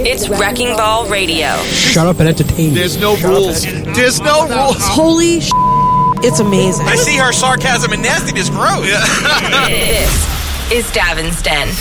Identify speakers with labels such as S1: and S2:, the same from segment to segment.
S1: It's Wrecking Ball Radio.
S2: Shut up and entertain me.
S3: There's no rules. There's no rules.
S4: Holy it's amazing.
S5: I see her sarcasm and nastiness grows.
S1: This is Davin's Den.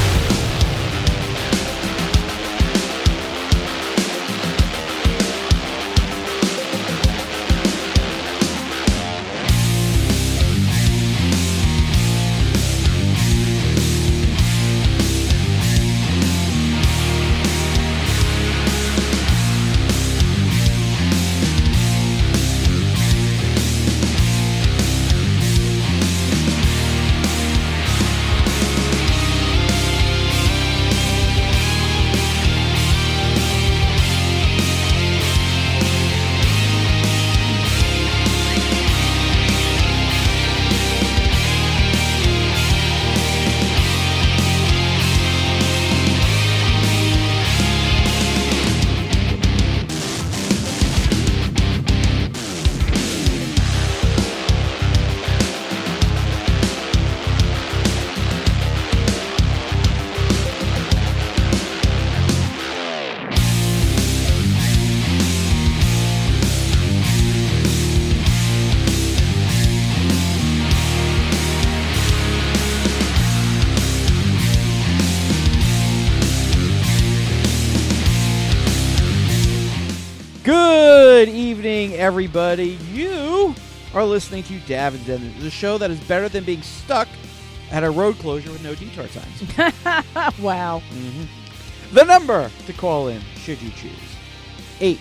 S6: Good evening, everybody. You are listening to Davin's Den, the show that is better than being stuck at a road closure with no detour times.
S4: Wow.
S6: Mm-hmm. The number to call in, should you choose,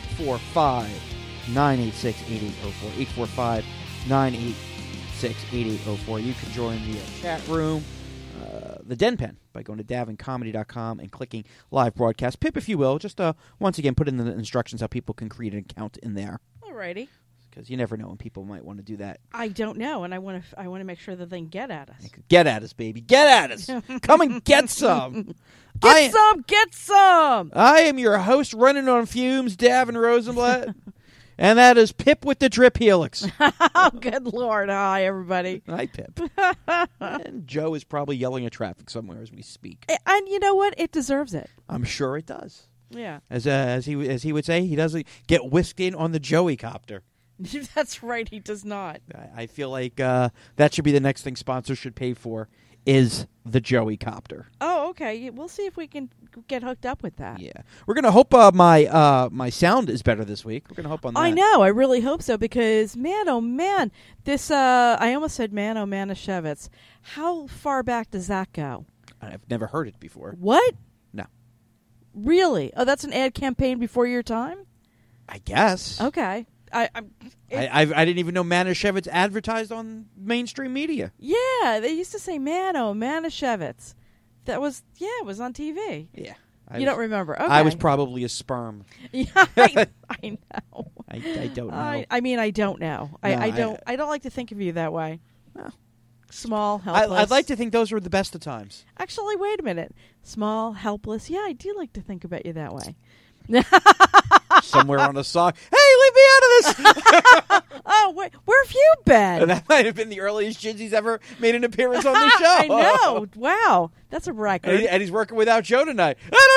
S6: 845-986-8804. 845-986-8804. You can join the chat room, the Den Pen, by going to davincomedy.com and clicking live broadcast. Pip, if you will, just once again put in the instructions how people can create an account in there.
S4: Alrighty.
S6: Because you never know when people might want to do that.
S4: I don't know, and I want to make sure that they can get at us.
S6: Get at us, baby. Get at us. Come and get some.
S4: Get some.
S6: I am your host, running on fumes, Davin Rosenblatt. And that is Pip with the drip helix.
S4: Oh, good Lord. Hi, everybody.
S6: Hi, Pip. And Joe is probably yelling at traffic somewhere as we speak.
S4: And you know what? It deserves it.
S6: I'm sure it does.
S4: Yeah.
S6: As he would say, he doesn't get whisked in on the Joey copter.
S4: That's right. He does not.
S6: I feel like that should be the next thing sponsors should pay for, is the Joey copter.
S4: Oh, okay. We'll see if we can get hooked up with that.
S6: Yeah. We're going to hope my sound is better this week. We're going to hope on that.
S4: I know. I really hope so, because, man, oh, man, this, I almost said man, oh, Manischewitz. How far back does that go?
S6: I've never heard it before.
S4: What?
S6: No.
S4: Really? Oh, that's an ad campaign before your time?
S6: I guess.
S4: Okay.
S6: I didn't even know Manischewitz advertised on mainstream media.
S4: Yeah, they used to say Mano, Manischewitz. That was, it was on TV.
S6: Yeah.
S4: You don't remember. Okay.
S6: I was probably a sperm.
S4: Yeah, I know.
S6: I don't know.
S4: I mean, I don't know.
S6: No,
S4: I don't like to think of you that way.
S6: No.
S4: Small, helpless.
S6: I'd like to think those were the best of times.
S4: Actually, wait a minute. Small, helpless. Yeah, I do like to think about you that way.
S6: Somewhere on a song. Hey, leave me out of this!
S4: Oh, where have you been?
S6: That might have been the earliest Jizzy's ever made an appearance on the show.
S4: I know. Wow. That's a record.
S6: And he's working without Joe tonight.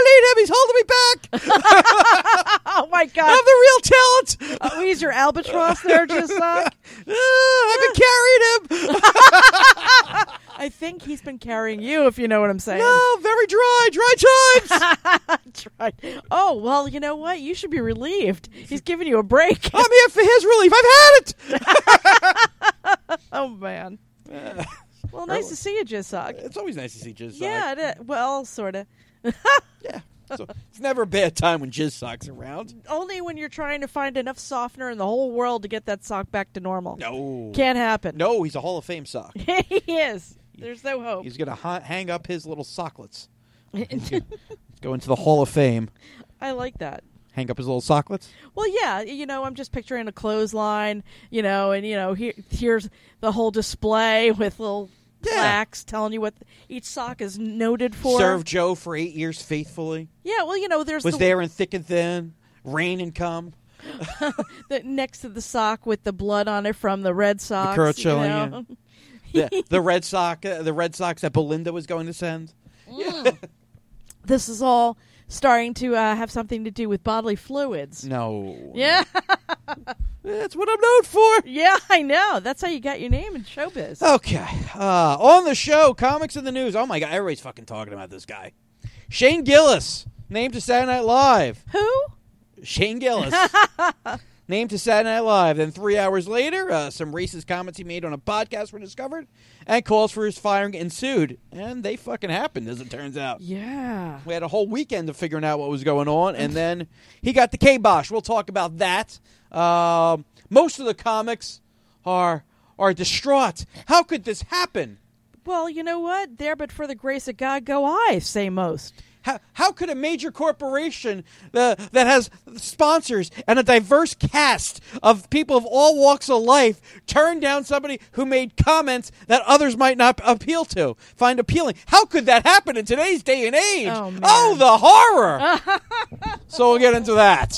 S6: I don't need him. He's holding me back.
S4: Oh, my God.
S6: I'm the real talent.
S4: He's your albatross there, Jizzock?
S6: I've been carrying him.
S4: I think he's been carrying you, if you know what I'm saying.
S6: No, very dry times.
S4: Dry. Oh, well, you know what? You should be relieved. He's giving you a break.
S6: I'm here for his relief. I've had it.
S4: Oh, man. Well, nice to see you, Jizzock.
S6: It's always nice to see Jizz.
S4: Yeah, it is. Well, sort of.
S6: Yeah. So it's never a bad time when Jizz Sock's around.
S4: Only when you're trying to find enough softener in the whole world to get that sock back to normal.
S6: No.
S4: Can't happen.
S6: No, he's a Hall of Fame sock.
S4: He is. There's no hope.
S6: He's going to hang up his little socklets. Go into the Hall of Fame.
S4: I like that.
S6: Hang up his little socklets?
S4: Well, yeah, I'm just picturing a clothesline, and, here's the whole display with little plaques telling you what each sock is noted for.
S6: Serve Joe for 8 years faithfully.
S4: Yeah, well, there's
S6: Was there in thick and thin, rain and come.
S4: Next to the sock with the blood on it from the Red Sox.
S6: The curl chilling. The Red Sox that Belinda was going to send.
S4: Mm. This is all starting to have something to do with bodily fluids.
S6: No.
S4: Yeah.
S6: That's what I'm known for.
S4: Yeah, I know. That's how you got your name in showbiz.
S6: Okay. On the show, comics in the news. Oh, my God. Everybody's fucking talking about this guy. Shane Gillis, named to Saturday Night Live.
S4: Who?
S6: Shane Gillis. Named to Saturday Night Live. Then 3 hours later, some racist comments he made on a podcast were discovered, and calls for his firing ensued. And they fucking happened, as it turns out.
S4: Yeah.
S6: We had a whole weekend of figuring out what was going on, and then he got the kibosh. We'll talk about that. Most of the comics are distraught. How could this happen?
S4: Well, you know what? There but for the grace of God go I, say most.
S6: How could a major corporation that has sponsors and a diverse cast of people of all walks of life turn down somebody who made comments that others might not find appealing? How could that happen in today's day and age?
S4: Oh, man.
S6: Oh, the horror! So we'll get into that.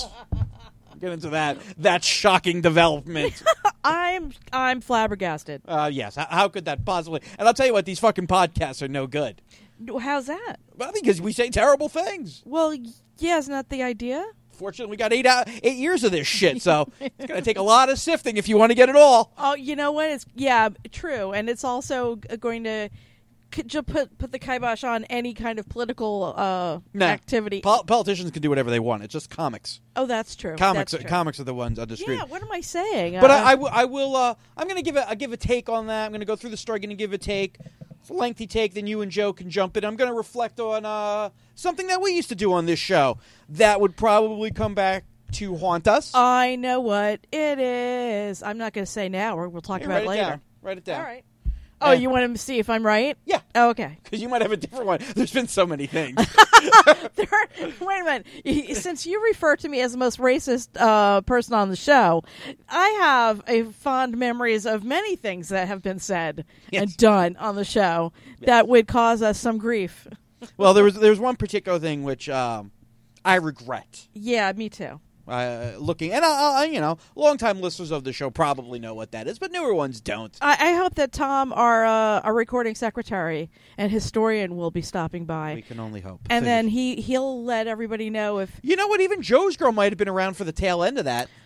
S6: That shocking development.
S4: I'm flabbergasted.
S6: Yes. How could that possibly? And I'll tell you what, these fucking podcasts are no good.
S4: How's that?
S6: Well, because we say terrible things.
S4: Well, yeah, isn't that the idea?
S6: Fortunately, we got 8 years of this shit, so it's going to take a lot of sifting if you want to get it all.
S4: Oh, you know what? True, and it's also going to put the kibosh on any kind of political activity.
S6: Politicians can do whatever they want. It's just comics.
S4: Oh, that's true.
S6: Comics
S4: That's true.
S6: are the ones on the street.
S4: Yeah, what am I saying?
S6: But I will. I'm going to give a take on that. I'm going to go through the story. Going to give a take. It's a lengthy take. Then you and Joe can jump in. I'm going to reflect on something that we used to do on this show that would probably come back to haunt us.
S4: I know what it is. I'm not going to say now. We'll talk about it later.
S6: Write it down.
S4: All right. Oh, you want to see if I'm right?
S6: Yeah.
S4: Oh, okay.
S6: Because you might have a different one. There's been so many things.
S4: Wait a minute. Since you refer to me as the most racist person on the show, I have fond memories of many things that have been said and done on the show that would cause us some grief.
S6: Well, there was one particular thing which I regret.
S4: Yeah, me too.
S6: Looking, and longtime listeners of the show probably know what that is, but newer ones don't.
S4: I hope that Tom, our recording secretary and historian, will be stopping by.
S6: We can only hope.
S4: And then he'll let everybody know if...
S6: You know what? Even Joe's Girl might have been around for the tail end of that.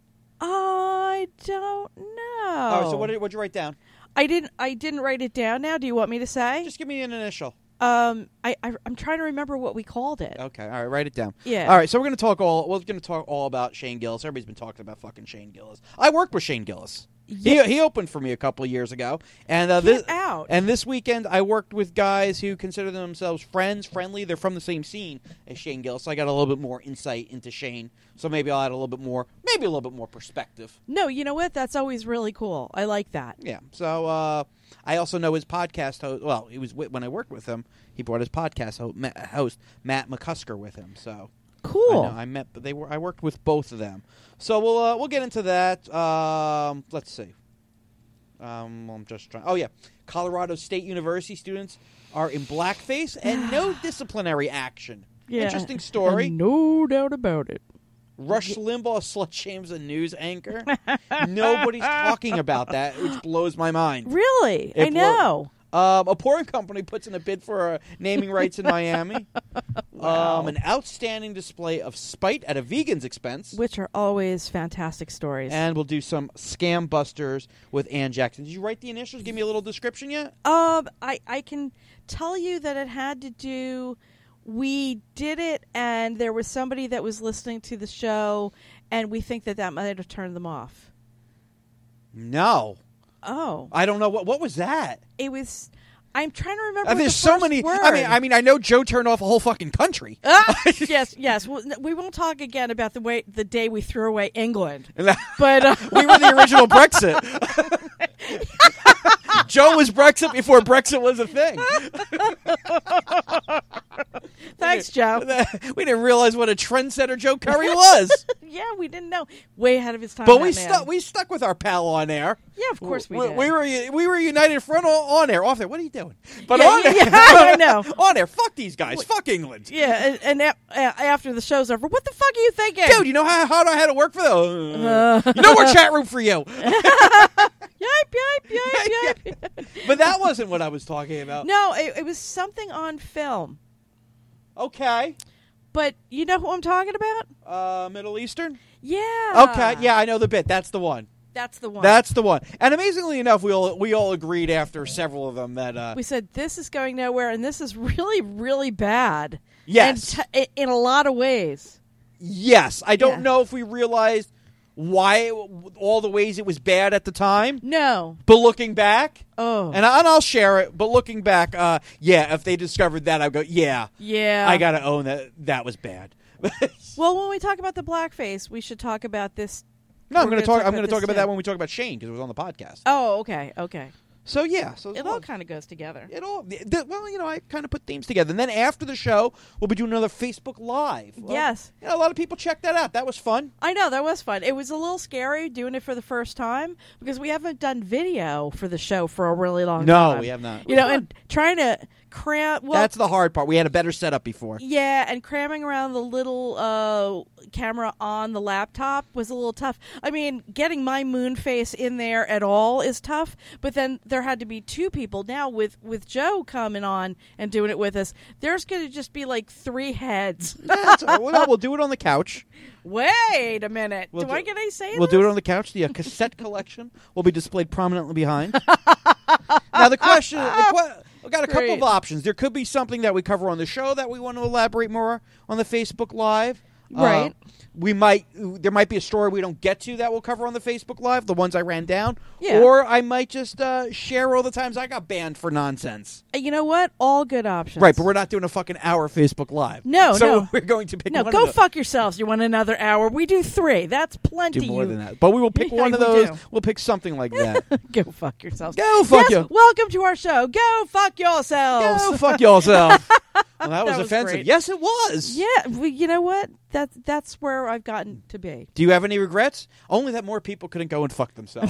S4: I don't know.
S6: Oh, so what'd you write down?
S4: I didn't write it down now. Do you want me to say?
S6: Just give me an initial.
S4: I'm trying to remember what we called it.
S6: Okay, all right, write it down.
S4: Yeah.
S6: All right, so we're going to talk all about Shane Gillis. Everybody's been talking about fucking Shane Gillis. I worked with Shane Gillis. Yeah. He opened for me a couple of years ago, and this weekend I worked with guys who consider themselves friendly. They're from the same scene as Shane Gillis. So I got a little bit more insight into Shane. So maybe I'll add a little bit more perspective.
S4: No, you know what? That's always really cool. I like that.
S6: Yeah. So I also know his podcast host. Well, he was when I worked with him. He brought his podcast host Matt McCusker with him. So
S4: cool.
S6: I worked with both of them. So we'll get into that. Let's see. I'm just trying. Oh yeah, Colorado State University students are in blackface and no disciplinary action.
S4: Yeah.
S6: Interesting story.
S4: No doubt about it.
S6: Rush Limbaugh slut shames a news anchor. Nobody's talking about that, which blows my mind.
S4: Really? I know.
S6: A pouring company puts in a bid for naming rights in Miami.
S4: Wow.
S6: An outstanding display of spite at a vegan's expense.
S4: Which are always fantastic stories.
S6: And we'll do some scam busters with Ann Jackson. Did you write the initials? Give me a little description yet?
S4: I can tell you that it had to do... We did it, and there was somebody that was listening to the show, and we think that might have turned them off.
S6: No.
S4: Oh.
S6: I don't know. What was that?
S4: It was... I'm trying to remember
S6: There's
S4: the first
S6: so many...
S4: word.
S6: I mean, I know Joe turned off a whole fucking country.
S4: Yes. Well, we won't talk again about the day we threw away England. But
S6: we were the original Brexit. Joe was Brexit before Brexit was a thing.
S4: Thanks, Joe.
S6: We didn't realize what a trendsetter Joe Curry was.
S4: Yeah, we didn't know. Way ahead of his time.
S6: But we stuck with our pal on air.
S4: Yeah, of course we did.
S6: We were united front on air. Off there. What are you doing? But
S4: yeah,
S6: on air.
S4: Yeah, I know.
S6: On air. Fuck these guys. Fuck England.
S4: Yeah, and after the show's over, what the fuck are you thinking?
S6: Dude, you know how hard I had to work for those? No more chat room for you.
S4: Yipe.
S6: But that wasn't what I was talking about.
S4: No, it was something on film.
S6: Okay.
S4: But you know who I'm talking about?
S6: Middle Eastern?
S4: Yeah.
S6: Okay, yeah, I know the bit. That's the one.
S4: That's the one.
S6: That's the one. And amazingly enough, we all agreed after several of them that...
S4: we said, this is going nowhere, and this is really, really bad.
S6: Yes.
S4: And in a lot of ways.
S6: Yes. I don't know if we realized why all the ways it was bad at the time.
S4: No.
S6: But looking back...
S4: Oh.
S6: And I'll share it, but looking back, if they discovered that, I'd go, yeah. I got to own that was bad.
S4: Well, when we talk about the blackface, we should talk about this...
S6: No, I'm going to talk about that when we talk about Shane, because it was on the podcast.
S4: Oh, okay.
S6: So, yeah.
S4: It all kind of goes together.
S6: I kind of put themes together. And then after the show, we'll be doing another Facebook Live.
S4: Yes.
S6: A lot of people checked that out. That was fun.
S4: I know, that was fun. It was a little scary doing it for the first time, because we haven't done video for the show for a really long time.
S6: No, we have not.
S4: And trying to cram... Well,
S6: that's the hard part. We had a better setup before.
S4: Yeah, and cramming around the little camera on the laptop was a little tough. I mean, getting my moon face in there at all is tough, but then there had to be two people. Now, with Joe coming on and doing it with us, there's going to just be like 3 heads.
S6: We'll do it on the couch.
S4: Wait a minute. Do I get any say in
S6: We'll
S4: this?
S6: do it on the couch. The cassette collection will be displayed prominently behind. Now, the question... We've got a couple of options. There could be something that we cover on the show that we want to elaborate more on the Facebook Live.
S4: Right.
S6: There might be a story we don't get to that we'll cover on the Facebook Live, the ones I ran down.
S4: Yeah.
S6: Or I might just share all the times I got banned for nonsense.
S4: You know what? All good options.
S6: Right, but we're not doing a fucking hour Facebook Live.
S4: No.
S6: We're going to pick one of
S4: go
S6: those.
S4: fuck yourselves. You want another hour? We do 3. That's plenty.
S6: Do more than that. But we will pick one of those. We'll pick something like that.
S4: Go fuck yourselves.
S6: Go fuck you.
S4: Welcome to our show. Go fuck yourselves.
S6: Go fuck yourself. Well, that was offensive.
S4: Great.
S6: Yes, it was.
S4: Yeah, you know what? That's where I've gotten to be.
S6: Do you have any regrets? Only that more people couldn't go and fuck themselves.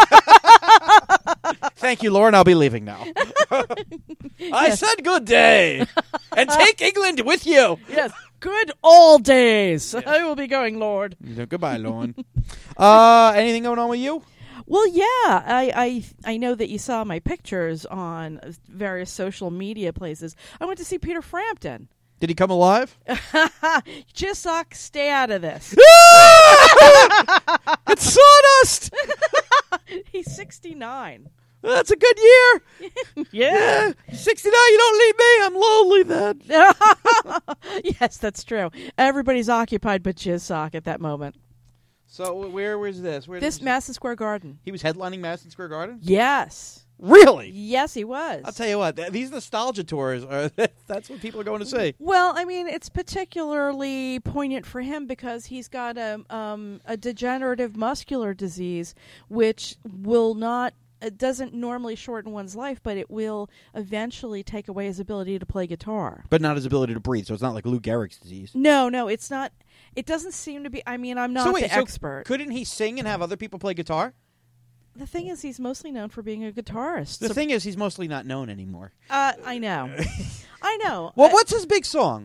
S6: Thank you, Lauren. I'll be leaving now. I said good day. And take England with you.
S4: Yes. Good old days. Yes. I will be going, Lord.
S6: Goodbye, Lauren. Anything going on with you?
S4: Well, yeah, I know that you saw my pictures on various social media places. I went to see Peter Frampton.
S6: Did he come alive?
S4: Jisok, stay out of this.
S6: It's sawdust.
S4: He's 69.
S6: That's a good year.
S4: Yeah.
S6: 69, you don't leave me. I'm lonely then.
S4: Yes, that's true. Everybody's occupied but Jisok at that moment.
S6: So where was this?
S4: This Madison Square Garden.
S6: He was headlining Madison Square Garden?
S4: Yes.
S6: Really?
S4: Yes, he was.
S6: I'll tell you what, these nostalgia tours, that's what people are going to see.
S4: Well, I mean, it's particularly poignant for him because he's got a degenerative muscular disease, which it doesn't normally shorten one's life, but it will eventually take away his ability to play guitar.
S6: But not his ability to breathe, so it's not like Lou Gehrig's disease.
S4: No, it's not. It doesn't seem to be. I mean, I'm not the expert.
S6: Couldn't he sing and have other people play guitar?
S4: The thing is, he's mostly known for being a guitarist.
S6: The thing is, he's mostly not known anymore.
S4: I know. I know.
S6: Well, what's his big song?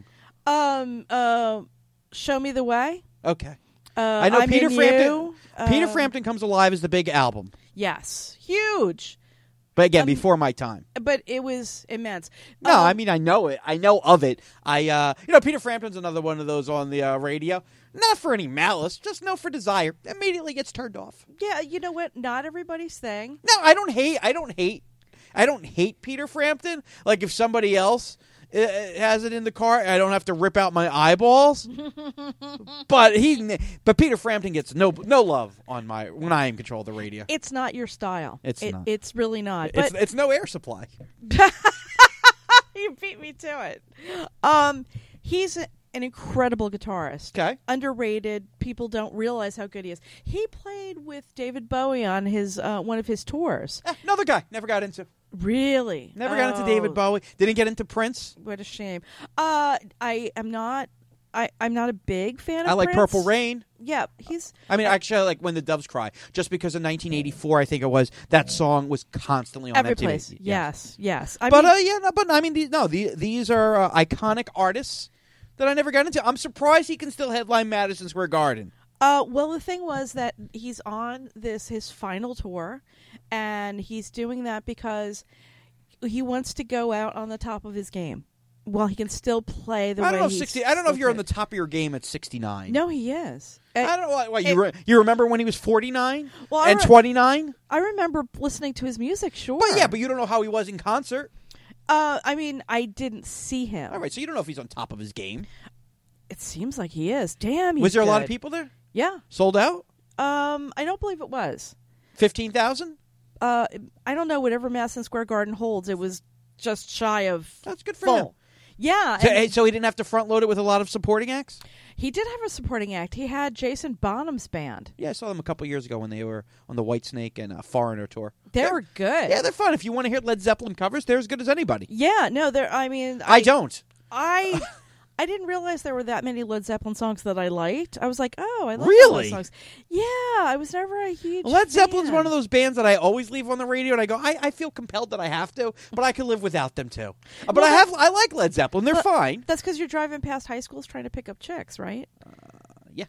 S4: Show Me the Way.
S6: Okay. I know Peter Frampton. Peter Frampton Comes Alive is the big album.
S4: Yes. Huge.
S6: But again, before my time.
S4: But it was immense.
S6: No, I mean, I know it. I know of it. Peter Frampton's another one of those on the radio. Not for any malice, just no for desire. Immediately gets turned off.
S4: Yeah, you know what? Not everybody's thing.
S6: No, I don't hate Peter Frampton. Like if somebody else has it in the car, I don't have to rip out my eyeballs. but Peter Frampton gets no love on when I am in control of the radio.
S4: It's not your style.
S6: It's not.
S4: It's really not.
S6: It's no air supply.
S4: You beat me to it. He's an incredible guitarist.
S6: Okay.
S4: Underrated. People don't realize how good he is. He played with David Bowie on his one of his tours.
S6: Another guy. Never got into.
S4: Really?
S6: Never got into David Bowie. Didn't get into Prince.
S4: What a shame. I'm not a big fan of
S6: I like
S4: Prince.
S6: Purple Rain.
S4: Yeah,
S6: actually, I like When the Doves Cry. Just because in 1984, I think it was, that song was constantly on
S4: every
S6: MTV.
S4: place. Yes. These
S6: These are iconic artists that I never got into. I'm surprised he can still headline Madison Square Garden.
S4: Well, the thing was that he's on his final tour, and he's doing that because he wants to go out on the top of his game. Well, he can still play the way
S6: I don't know.
S4: he's
S6: I don't know if you're on the
S4: still
S6: top of your game at 69.
S4: No, he is.
S6: I don't know. What, you remember when he was 49
S4: Well,
S6: and 29?
S4: I remember listening to his music, sure.
S6: But you don't know how he was in concert.
S4: I mean, I didn't see him.
S6: All right, so you don't know if he's on top of his game.
S4: It seems like he is. Damn, he's
S6: Was there a lot
S4: good.
S6: of people there?
S4: Yeah.
S6: Sold out?
S4: I don't believe it was.
S6: 15,000?
S4: I don't know. Whatever Madison Square Garden holds, it was just shy of
S6: That's good for
S4: full.
S6: him.
S4: Yeah.
S6: So he didn't have to front load it with a lot of supporting acts?
S4: He did have a supporting act. He had Jason Bonham's band.
S6: Yeah, I saw them a couple years ago when they were on the Whitesnake and Foreigner tour.
S4: They were good.
S6: Yeah, they're fun. If you want to hear Led Zeppelin covers, they're as good as anybody.
S4: Yeah, no, they're. I mean,
S6: I don't.
S4: I didn't realize there were that many Led Zeppelin songs that I liked. I was like, oh, I like
S6: really?
S4: those songs. Yeah, I was never a huge
S6: Led Zeppelin's
S4: fan.
S6: one of those bands that I always leave on the radio, and I go, I feel compelled that I have to, but I could live without them too. But I like Led Zeppelin. They're fine.
S4: That's because you're driving past high schools trying to pick up chicks, right?
S6: Yeah.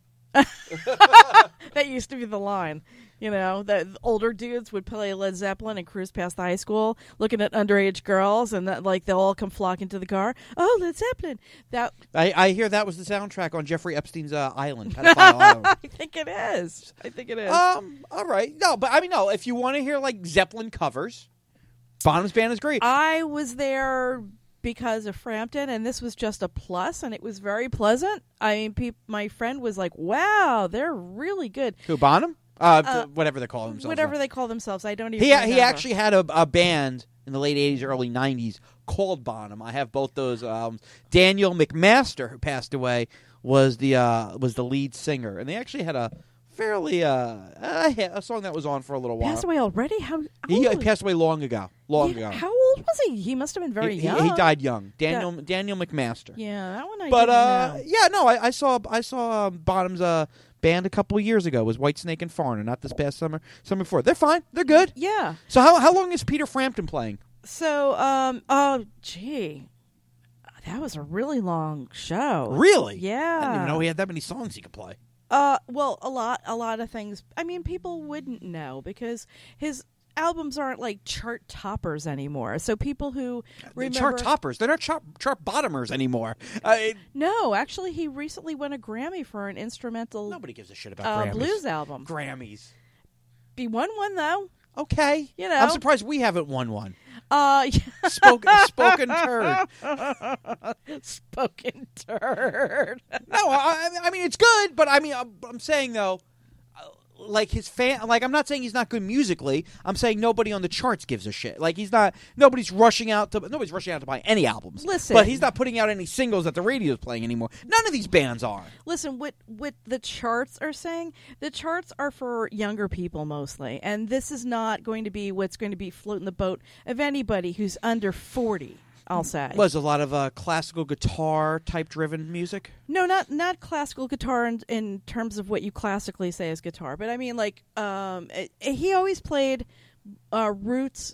S4: That used to be the line. You know, the older dudes would play Led Zeppelin and cruise past the high school, looking at underage girls, and that, like, they'll all come flocking to the car. Oh, Led Zeppelin! That
S6: I hear that was the soundtrack on Jeffrey Epstein's Island, Pedophile Island.
S4: I think it is.
S6: All right. No, but I mean, no. If you want to hear like Zeppelin covers, Bonham's band is great.
S4: I was there because of Frampton, and this was just a plus, and it was very pleasant. I mean, my friend was like, "Wow, they're really good."
S6: Who, Bonham? Whatever they call themselves.
S4: Whatever they call themselves. I don't even
S6: He
S4: remember.
S6: actually had a band in the late 80s, early 90s called Bonham. I have both those albums. Daniel McMaster, who passed away, was the lead singer. And they actually had a fairly a song that was on for a little while.
S4: Passed away already? How
S6: He
S4: old?
S6: passed away long ago. Ago.
S4: How old was he? He must have been very young.
S6: He died young. Daniel McMaster.
S4: Yeah, that one I
S6: but
S4: didn't know.
S6: I saw Bonham's band a couple of years ago. It was Whitesnake and Foreigner, not this past summer before. They're fine. They're good.
S4: Yeah.
S6: So how long is Peter Frampton playing?
S4: So gee, that was a really long show.
S6: Really?
S4: Yeah.
S6: I didn't even know he had that many songs he could play.
S4: Well, a lot of things. I mean, people wouldn't know because his albums aren't like chart toppers anymore. So people who remember
S6: chart toppers, they're not chart bottomers anymore.
S4: No, actually, he recently won a Grammy for an instrumental.
S6: Nobody gives a shit about Grammys.
S4: Blues album.
S6: Grammys.
S4: He won one though.
S6: Okay,
S4: you know,
S6: I'm surprised we haven't won one.
S4: Spoken
S6: turd.
S4: Spoken turd.
S6: No, I mean it's good, but I mean I'm saying though, like his fan, like I'm not saying he's not good musically. I'm saying nobody on the charts gives a shit. Like nobody's rushing out to buy any albums.
S4: Listen,
S6: but he's not putting out any singles that the radio's playing anymore. None of these bands are.
S4: Listen, what the charts are saying, the charts are for younger people mostly, and this is not going to be what's going to be floating the boat of anybody who's under 40. I'll say.
S6: Was a lot of classical guitar type driven music?
S4: No, not classical guitar in terms of what you classically say as guitar, but I mean like he always played roots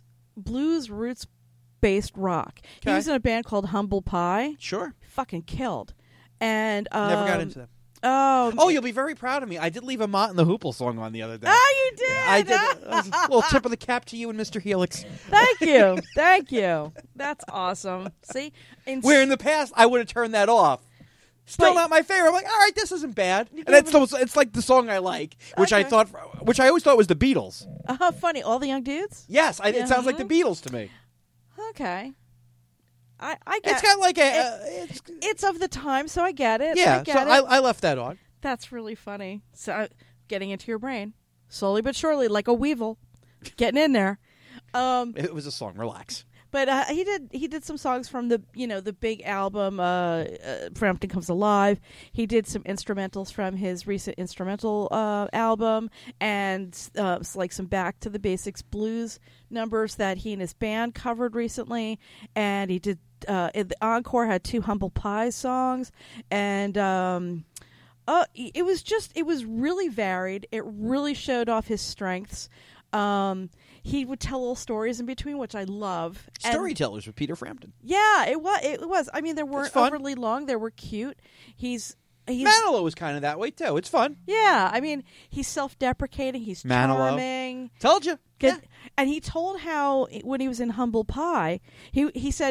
S4: based rock. Okay. He was in a band called Humble Pie.
S6: Sure.
S4: Fucking killed. And
S6: never got into them.
S4: Oh,
S6: you'll be very proud of me. I did leave a Mott and the Hoople song on the other day.
S4: Oh, you did?
S6: I did. A little tip of the cap to you and Mr. Helix.
S4: Thank you. That's awesome. See?
S6: Where in the past, I would have turned that off. Still not my favorite. I'm like, all right, this isn't bad. And it's like the song I like, which I always thought was the Beatles.
S4: Funny. All the Young Dudes?
S6: Yes, it sounds like the Beatles to me.
S4: Okay. I get
S6: it's kind of like
S4: it's of the time, so I get it.
S6: Yeah, I left that on.
S4: That's really funny. So getting into your brain slowly but surely, like a weevil, getting in there.
S6: It was a song. Relax.
S4: But he did some songs from the big album Frampton Comes Alive. He did some instrumentals from his recent instrumental album, and like some Back to the Basics blues numbers that he and his band covered recently. And he did the encore had 2 Humble Pie songs, and it was really varied. It really showed off his strengths. He would tell little stories in between, which I love.
S6: Storytellers with Peter Frampton.
S4: Yeah, it was. I mean, they weren't overly long. They were cute. He's
S6: Manilow was kind of that way too. It's fun.
S4: Yeah, I mean, he's self-deprecating. He's charming.
S6: Told you.
S4: Yeah. And he told how when he was in Humble Pie, he said,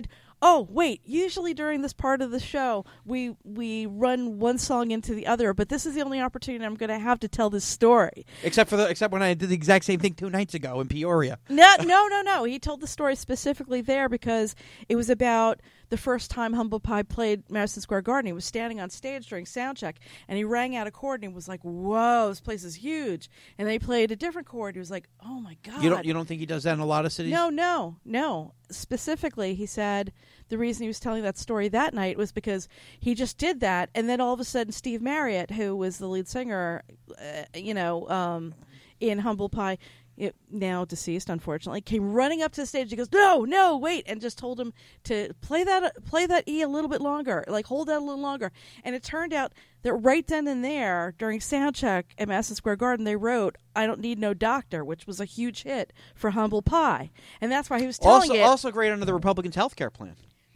S4: Oh, wait. Usually during this part of the show, we run one song into the other, but this is the only opportunity I'm going to have to tell this story.
S6: Except when I did the exact same thing 2 nights ago in Peoria.
S4: No. He told the story specifically there because it was about the first time Humble Pie played Madison Square Garden. He was standing on stage during soundcheck, and he rang out a chord, and he was like, "Whoa, this place is huge." And they played a different chord. He was like, "Oh my god!"
S6: You don't think he does that in a lot of cities?
S4: No. Specifically, he said the reason he was telling that story that night was because he just did that, and then all of a sudden, Steve Marriott, who was the lead singer, in Humble Pie, now deceased, unfortunately, came running up to the stage. He goes, "No, wait," and just told him to play that E a little bit longer, like hold that a little longer. And it turned out that right then and there, during soundcheck at Madison Square Garden, they wrote "I Don't Need No Doctor," which was a huge hit for Humble Pie, and that's why he was telling it.
S6: Also great under the Republicans' health care plan.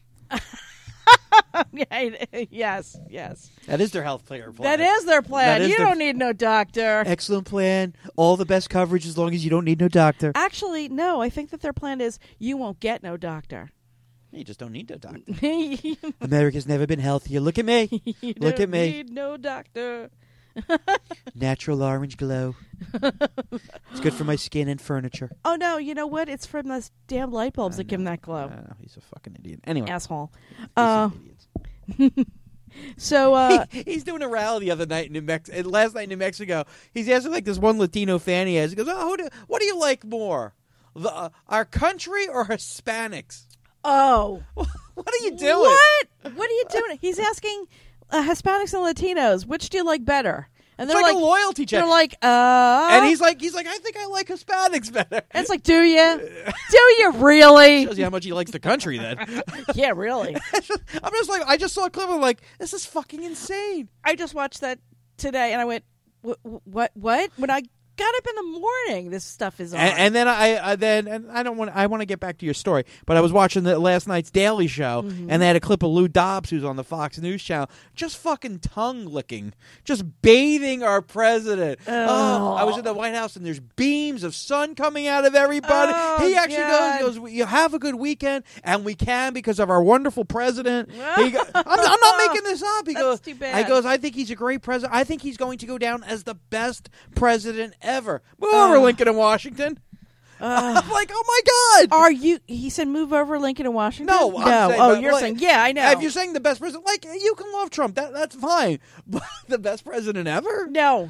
S4: Yes.
S6: That is their health care plan.
S4: That is their plan. You don't need no doctor.
S6: Excellent plan. All the best coverage as long as you don't need no doctor.
S4: Actually, no. I think that their plan is you won't get no doctor.
S6: You just don't need no doctor. America's never been healthier. Look at me. Look at me.
S4: Need no doctor.
S6: Natural orange glow. It's good for my skin and furniture.
S4: Oh, no. You know what? It's from those damn light bulbs that give him that glow.
S6: He's a fucking idiot. Anyway.
S4: Asshole.
S6: Idiot.
S4: So
S6: he's doing a rally the other night in New Mexico. Last night in New Mexico, he's asking like this one Latino fan he has. He goes, what do you like more, our country or Hispanics?
S4: Oh,
S6: what are you doing?
S4: What are you doing? He's asking Hispanics and Latinos, which do you like better? And they're
S6: it's like a loyalty check.
S4: They're like,
S6: and he's like, I think I like Hispanics better.
S4: And it's like, do you? Do you really?
S6: Shows you how much he likes the country, then.
S4: Yeah, really.
S6: I'm just like, I just saw a clip. I'm like, this is fucking insane.
S4: I just watched that today, and I went, what? When I got up in the morning, this stuff is on.
S6: And then I want to get back to your story, but I was watching last night's Daily Show, and they had a clip of Lou Dobbs, who's on the Fox News channel, just fucking tongue licking, just bathing our president. I was in the White House, and there's beams of sun coming out of everybody. He actually goes, "You have a good weekend, and we can because of our wonderful president." I'm not making this up. He goes,
S4: too bad.
S6: I think he's a great president. I think he's going to go down as the best president ever. Move over, Lincoln and Washington. I'm like, oh my God.
S4: Are you? He said, move over, Lincoln and Washington.
S6: No. Saying,
S4: you're saying, yeah, I know.
S6: If you're saying the best president, like you can love Trump, that's fine. But the best president ever?
S4: No.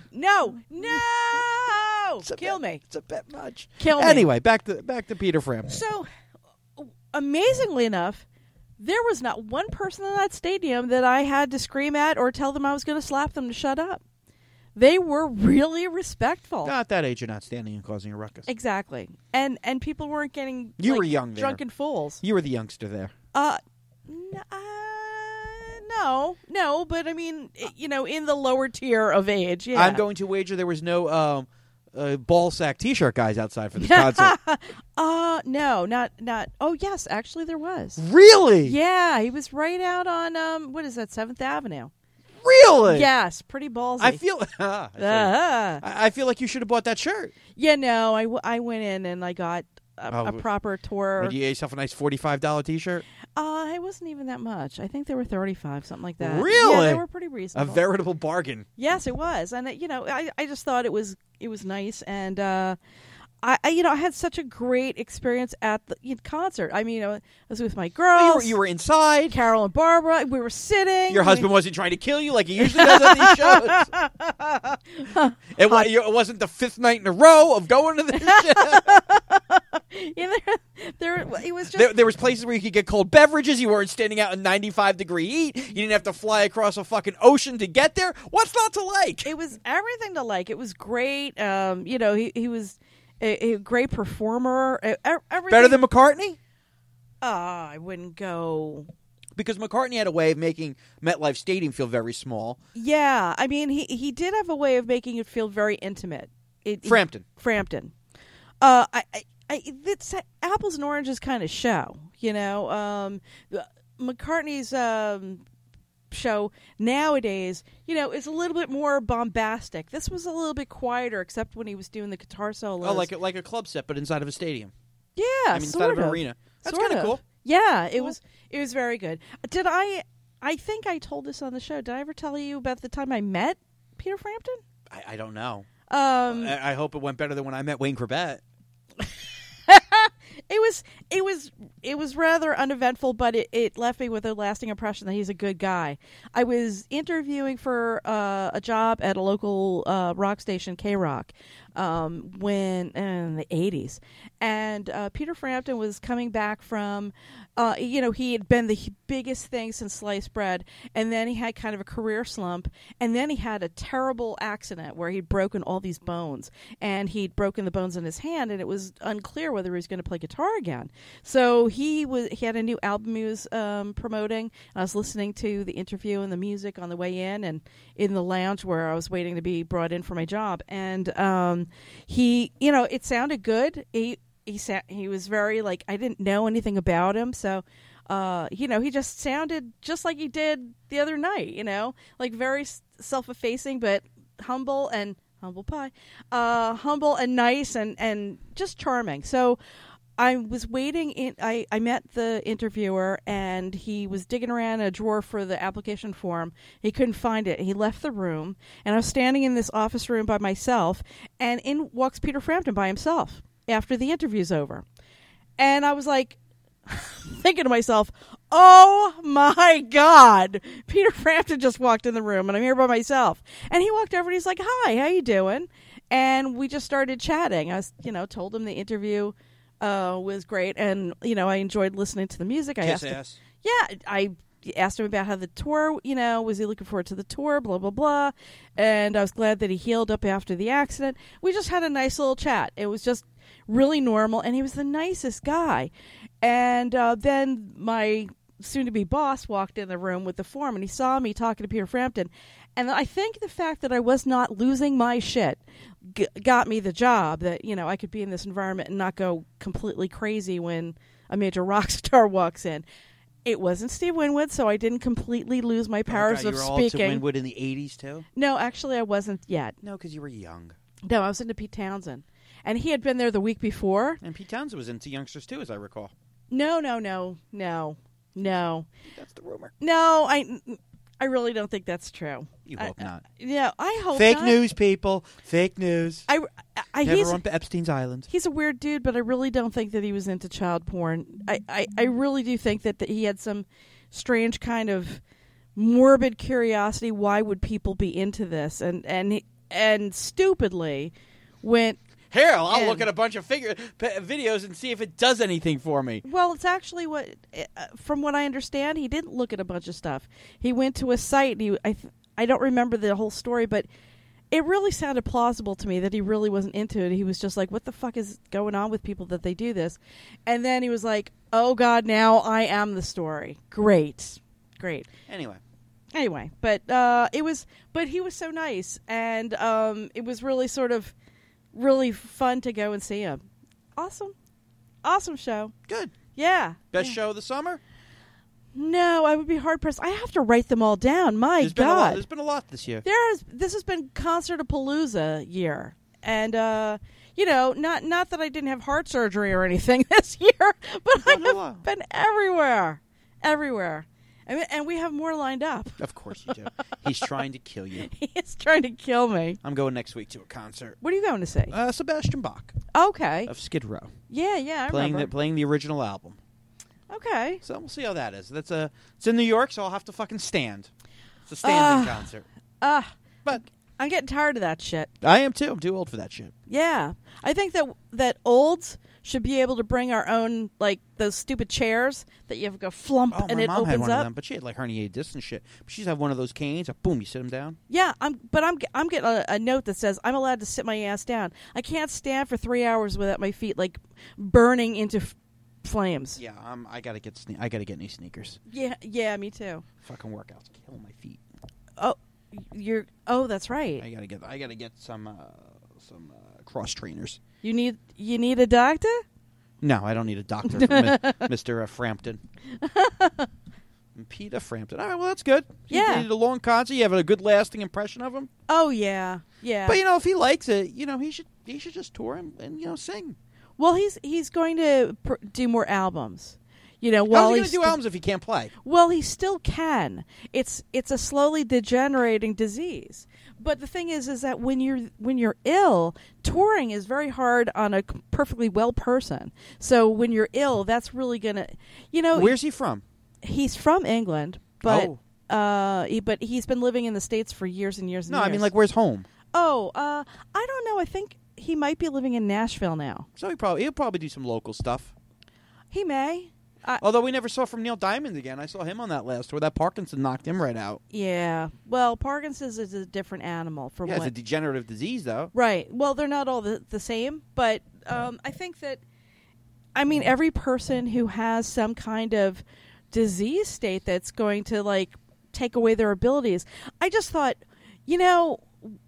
S4: Kill me.
S6: It's a bit much.
S4: Kill me.
S6: Anyway, back to Peter Frampton.
S4: So, amazingly enough, there was not one person in that stadium that I had to scream at or tell them I was going to slap them to shut up. They were really respectful.
S6: Not at that age, you're not standing and causing a ruckus.
S4: Exactly. And people weren't getting
S6: were young there.
S4: Drunken fools.
S6: You were the youngster there.
S4: No, but I mean, in the lower tier of age, yeah.
S6: I'm going to wager there was no ball sack T-shirt guys outside for this concert.
S4: No, not. Oh, yes, actually there was.
S6: Really?
S4: Yeah, he was right out on, what is that, 7th Avenue.
S6: Really?
S4: Yes, pretty ballsy.
S6: I feel. I feel like you should have bought that shirt.
S4: Yeah, no, I went in and I got a proper tour.
S6: Did you get yourself a nice $45 T-shirt?
S4: It wasn't even that much. I think they were $35, something like that.
S6: Really?
S4: Yeah, they were pretty reasonable.
S6: A veritable bargain.
S4: Yes, it was, and I just thought it was nice, and I had such a great experience at the concert. I mean, I was with my girls.
S6: Well, you were inside.
S4: Carol and Barbara. We were sitting.
S6: Your husband wasn't trying to kill you like he usually does at these shows. It wasn't the 5th night in a row of going to this show.
S4: Yeah, it was just...
S6: There was places where you could get cold beverages. You weren't standing out in 95-degree heat. You didn't have to fly across a fucking ocean to get there. What's not to like?
S4: It was everything to like. It was great. He was a great performer. Everything.
S6: Better than McCartney?
S4: I wouldn't go...
S6: Because McCartney had a way of making MetLife Stadium feel very small.
S4: Yeah, I mean, he did have a way of making it feel very intimate.
S6: Frampton.
S4: It's apples and oranges kind of show, McCartney's show nowadays, is a little bit more bombastic. This was a little bit quieter, except when he was doing the guitar solos.
S6: Oh, like a club set, but inside of a stadium.
S4: Yeah,
S6: inside of an arena. That's kind of cool.
S4: Yeah, it was very good. Did I think I told this on the show. Did I ever tell you about the time I met Peter Frampton?
S6: I don't know. I hope it went better than when I met Wayne Corbett.
S4: It was rather uneventful, but it left me with a lasting impression that he's a good guy. I was interviewing for a job at a local rock station, K-Rock, when in the 80s, and Peter Frampton was coming back from, he had been the biggest thing since sliced bread, and then he had kind of a career slump, and then he had a terrible accident where he'd broken all these bones, and he'd broken the bones in his hand, and it was unclear whether he was going to play guitar again. So he had a new album he was promoting. I was listening to the interview and the music on the way in, and in the lounge where I was waiting to be brought in for my job, and he, it sounded good. He was very, like, I didn't know anything about him, so he just sounded just like he did the other night, like very self-effacing, but humble and nice and just charming. So I was waiting I met the interviewer, and he was digging around in a drawer for the application form. He couldn't find it. He left the room, and I was standing in this office room by myself, and in walks Peter Frampton by himself after the interview's over. And I was like, thinking to myself, oh my God, Peter Frampton just walked in the room, and I'm here by myself. And he walked over and he's like, hi, how you doing? And we just started chatting. I was, told him the interview was great, and I enjoyed listening to the music. I asked him about how the tour, was he looking forward to the tour, blah blah blah, and I was glad that he healed up after the accident. We just had a nice little chat. It was just really normal, and he was the nicest guy. And then my soon-to-be boss walked in the room with the form, and he saw me talking to Peter Frampton. And I think the fact that I was not losing my shit got me the job, that, I could be in this environment and not go completely crazy when a major rock star walks in. It wasn't Steve Winwood, so I didn't completely lose my powers of speaking. You were all to
S6: Winwood in the 80s, too?
S4: No, actually, I wasn't yet.
S6: No, because you were young.
S4: No, I was into Pete Townsend. And he had been there the week before.
S6: And Pete Townsend was into youngsters, too, as I recall.
S4: No.
S6: That's the rumor.
S4: No, I really don't think that's true.
S6: You hope not.
S4: Yeah, I hope
S6: Fake
S4: not.
S6: news, people. Fake news.
S4: Never
S6: on Epstein's Island.
S4: He's a weird dude, but I really don't think that he was into child porn. I really do think that he had some strange kind of morbid curiosity. Why would people be into this? And stupidly went...
S6: Here, I'll look at a bunch of videos and see if it does anything for me.
S4: Well, it's actually from what I understand, he didn't look at a bunch of stuff. He went to a site, and I don't remember the whole story, but it really sounded plausible to me that he really wasn't into it. He was just like, what the fuck is going on with people that they do this? And then he was like, oh, God, now I am the story. Great. Anyway, but he was so nice, and it was really sort of really fun to go and see him. Awesome show.
S6: Good.
S4: Yeah.
S6: Best show of the summer?
S4: No, I would be hard pressed. I have to write them all down. My God,
S6: there's been a lot this year.
S4: This has been Concertapalooza year, and not that I didn't have heart surgery or anything this year, but I have been everywhere. And we have more lined up.
S6: Of course you do. He's trying to kill you.
S4: He is trying to kill me.
S6: I'm going next week to a concert.
S4: What are you going to see?
S6: Sebastian Bach.
S4: Okay.
S6: Of Skid Row.
S4: Yeah, I remember.
S6: Playing the original album.
S4: Okay.
S6: So we'll see how that is. It's in New York, so I'll have to fucking stand. It's a standing concert. But
S4: I'm getting tired of that shit.
S6: I am too. I'm too old for that shit.
S4: Yeah. I think that olds should be able to bring our own, like, those stupid chairs that you have to go flump and it opens up.
S6: My mom had one of them, but she had, like, herniated disc and shit. But she's had one of those canes, boom, you sit them down.
S4: Yeah, I'm getting a note that says I'm allowed to sit my ass down. I can't stand for 3 hours without my feet, like, burning into flames.
S6: Yeah, I gotta get new sneakers.
S4: Yeah, me too.
S6: Fucking workouts kill my feet.
S4: That's right.
S6: I gotta get some cross trainers.
S4: You need a doctor?
S6: No, I don't need a doctor for Mr. Frampton. Peter Frampton. All right, well, that's good.
S4: Yeah.
S6: He did a long concert. You have a good lasting impression of him.
S4: Oh, yeah.
S6: But, if he likes it, he should just tour and sing.
S4: Well, he's going to do more albums. While
S6: how's he going to do albums if he can't play?
S4: Well, he still can. It's a slowly degenerating disease. But the thing is that when you're ill, touring is very hard on a perfectly well person. So when you're ill, that's really gonna,
S6: Where's he from?
S4: He's from England, but but he's been living in the States for years and years and years.
S6: No, I mean, like, where's home?
S4: Oh, I don't know. I think he might be living in Nashville now.
S6: So he'll probably do some local stuff.
S4: He may.
S6: Although we never saw from Neil Diamond again. I saw him on that last tour. That Parkinson knocked him right out.
S4: Yeah. Well, Parkinson's is a different animal.
S6: It's a degenerative disease, though.
S4: Right. Well, they're not all the same, but I think that, every person who has some kind of disease state that's going to, like, take away their abilities. I just thought, there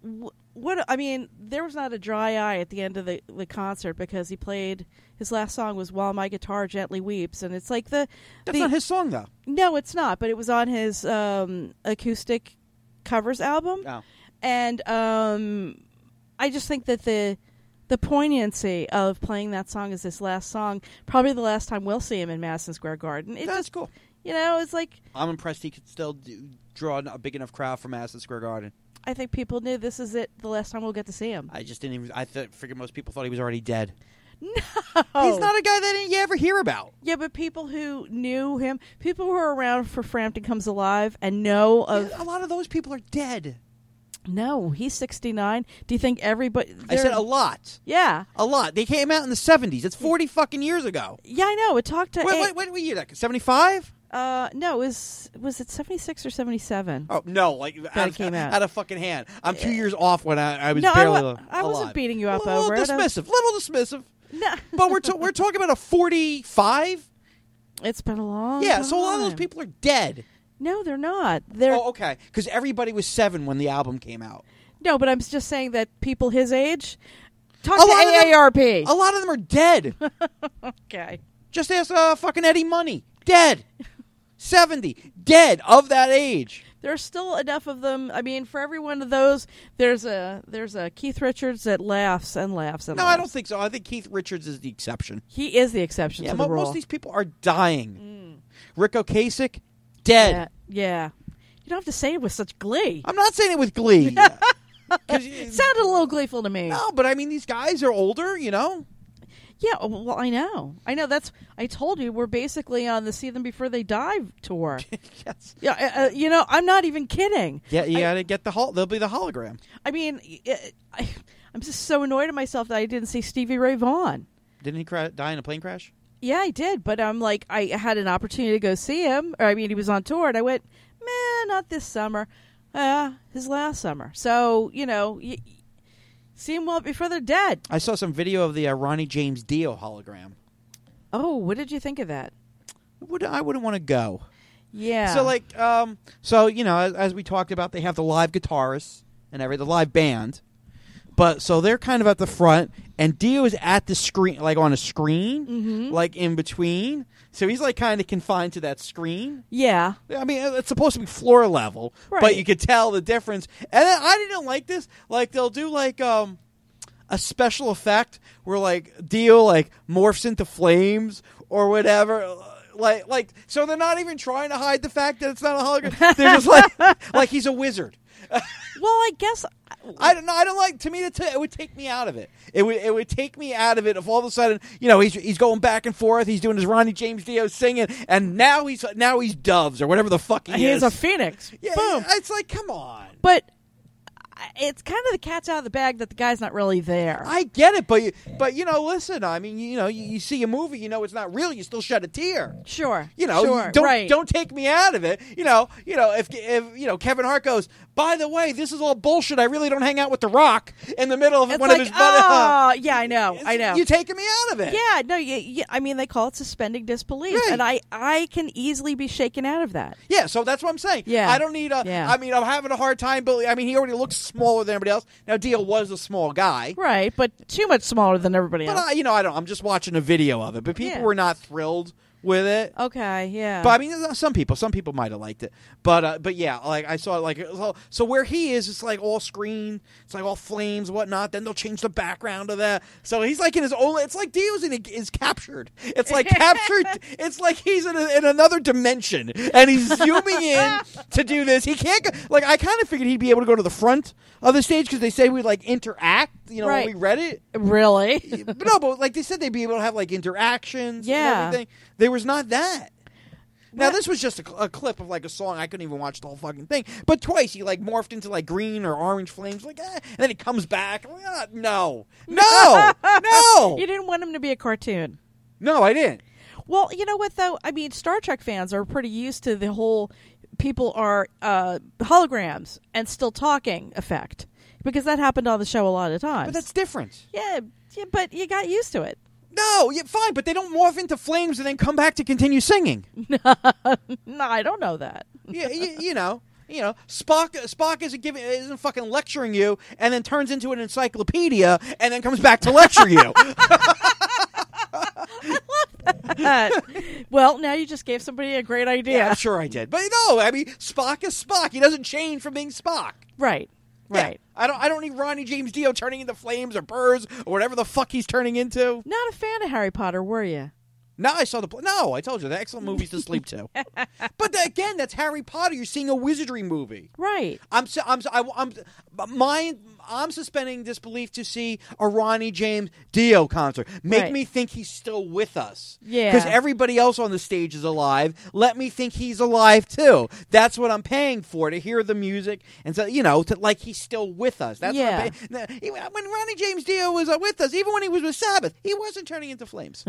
S4: was not a dry eye at the end of the concert because he played, his last song was While My Guitar Gently Weeps, and it's like that's
S6: not his song, though.
S4: No, it's not, but it was on his acoustic covers album.
S6: Oh.
S4: And I just think that the poignancy of playing that song as his last song, probably the last time we'll see him in Madison Square Garden.
S6: That's cool.
S4: It's like,
S6: I'm impressed he could still draw a big enough crowd for Madison Square Garden.
S4: I think people knew this is it, the last time we'll get to see him.
S6: I just didn't even. Figured most people thought he was already dead.
S4: No,
S6: he's not a guy that you ever hear about.
S4: Yeah, but people who knew him, people who are around for Frampton Comes Alive and know of
S6: a lot of those people are dead.
S4: No, he's 69. Do you think everybody?
S6: I said a lot.
S4: Yeah,
S6: a lot. They came out in the 70s. It's 40 fucking years ago.
S4: Yeah, I know. It talked to.
S6: Wait, what year? That 75?
S4: No, was it 76 or 77?
S6: Oh no, like out of fucking hand. I'm 2 years off when I was barely.
S4: I wasn't beating you up
S6: over it. Little dismissive. No, but we're talking about a 45.
S4: It's been a long time.
S6: So a lot of those people are dead.
S4: No, they're not.
S6: Okay, because everybody was 7 when the album came out.
S4: No, but I'm just saying that people his age. Talk to AARP.
S6: A lot of them are dead.
S4: Okay.
S6: Just ask fucking Eddie Money. Dead. 70. Dead of that age.
S4: There's still enough of them. For every one of those, there's a Keith Richards that laughs and laughs and laughs.
S6: No, I don't think so. I think Keith Richards is the exception.
S4: He is the exception to the rule.
S6: Most of these people are dying. Rick Ocasek, dead.
S4: Yeah. You don't have to say it with such glee.
S6: I'm not saying it with glee.
S4: It sounded a little gleeful to me.
S6: No, but these guys are older,
S4: Yeah, well, I know. I told you we're basically on the See Them Before They Die tour.
S6: Yes.
S4: Yeah, I'm not even kidding.
S6: Yeah, you got to get they'll be the hologram.
S4: I'm just so annoyed at myself that I didn't see Stevie Ray Vaughan.
S6: Didn't he die in a plane crash?
S4: Yeah, I did, but I'm like, I had an opportunity to go see him. He was on tour, and I went, man, not this summer. His last summer. So, see them well before they're dead.
S6: I saw some video of the Ronnie James Dio hologram.
S4: Oh, what did you think of that?
S6: I wouldn't want to go.
S4: Yeah.
S6: So as we talked about, they have the live guitarists and the live band. But so they're kind of at the front, and Dio is at the screen, like on a screen, like in between. So he's like kind of confined to that screen.
S4: Yeah.
S6: It's supposed to be floor level, right, but you could tell the difference. And then I didn't like this. Like they'll do like a special effect where like Dio like morphs into flames or whatever. Like so they're not even trying to hide the fact that it's not a hologram. They're just like he's a wizard.
S4: Well, I guess
S6: I don't know. I don't like. To me, it would take me out of it. It would take me out of it if all of a sudden, he's going back and forth. He's doing his Ronnie James Dio singing, and now he's Doves or whatever the fuck he is.
S4: He's a phoenix.
S6: Yeah,
S4: boom.
S6: It's like, come on.
S4: But it's kind of the cat's out of the bag that the guy's not really there.
S6: I get it, but listen. You see a movie, it's not real. You still shed a tear.
S4: Sure.
S6: Sure. Don't take me out of it. If Kevin Hart goes, by the way, this is all bullshit. I really don't hang out with The Rock in the middle of one of his.
S4: Oh, yeah, I know.
S6: You're taking me out of it.
S4: Yeah, no. They call it suspending disbelief, right, and I can easily be shaken out of that.
S6: Yeah, so that's what I'm saying.
S4: Yeah,
S6: I don't need a. Yeah. I'm having a hard time. He already looks smaller than everybody else. Now, Dio was a small guy,
S4: right? But too much smaller than everybody else.
S6: But I'm just watching a video of it. But people were not thrilled with it.
S4: Okay, yeah.
S6: But I mean, some people might have liked it. But yeah, like I saw it, like so where he is, it's like all screen, it's like all flames, whatnot. Then they'll change the background of that. So he's like in his own. It's like Dio's is captured. It's like captured. It's like he's in another dimension, and he's zooming in to do this. He can't go, like I kind of figured he'd be able to go to the front of the stage because they say we like interact. You know,
S4: right.
S6: when we read it,
S4: really.
S6: But no, but like they said, they'd be able to have like interactions.
S4: Yeah.
S6: And everything. There was not that. Now, this was just a clip of, like, a song. I couldn't even watch the whole fucking thing. But twice he, like, morphed into, like, green or orange flames. Like, and then he comes back. I'm like, no. No.
S4: You didn't want him to be a cartoon.
S6: No, I didn't.
S4: Well, you know what, though? I mean, Star Trek fans are pretty used to the whole people are holograms and still talking effect. Because that happened on the show a lot of times.
S6: But that's different.
S4: Yeah, but you got used to it.
S6: No, yeah, fine, but they don't morph into flames and then come back to continue singing.
S4: No, I don't know that.
S6: Yeah, you know, Spock isn't fucking lecturing you and then turns into an encyclopedia and then comes back to lecture you.
S4: I love that. Well, now you just gave somebody a great idea.
S6: Yeah, sure I did. But no, I mean, Spock is Spock. He doesn't change from being Spock.
S4: Right.
S6: Yeah, I don't need Ronnie James Dio turning into flames or birds or whatever the fuck he's turning into.
S4: Not a fan of Harry Potter, were you?
S6: No, I saw No, I told you, the excellent movies to sleep to. But again, that's Harry Potter. You're seeing a wizardry movie,
S4: right?
S6: I'm suspending disbelief to see a Ronnie James Dio concert. Make me think he's still with us.
S4: Yeah,
S6: because everybody else on the stage is alive. Let me think he's alive too. That's what I'm paying for, to hear the music and so like he's still with us. That's what I'm paying. When Ronnie James Dio was with us, even when he was with Sabbath, he wasn't turning into flames.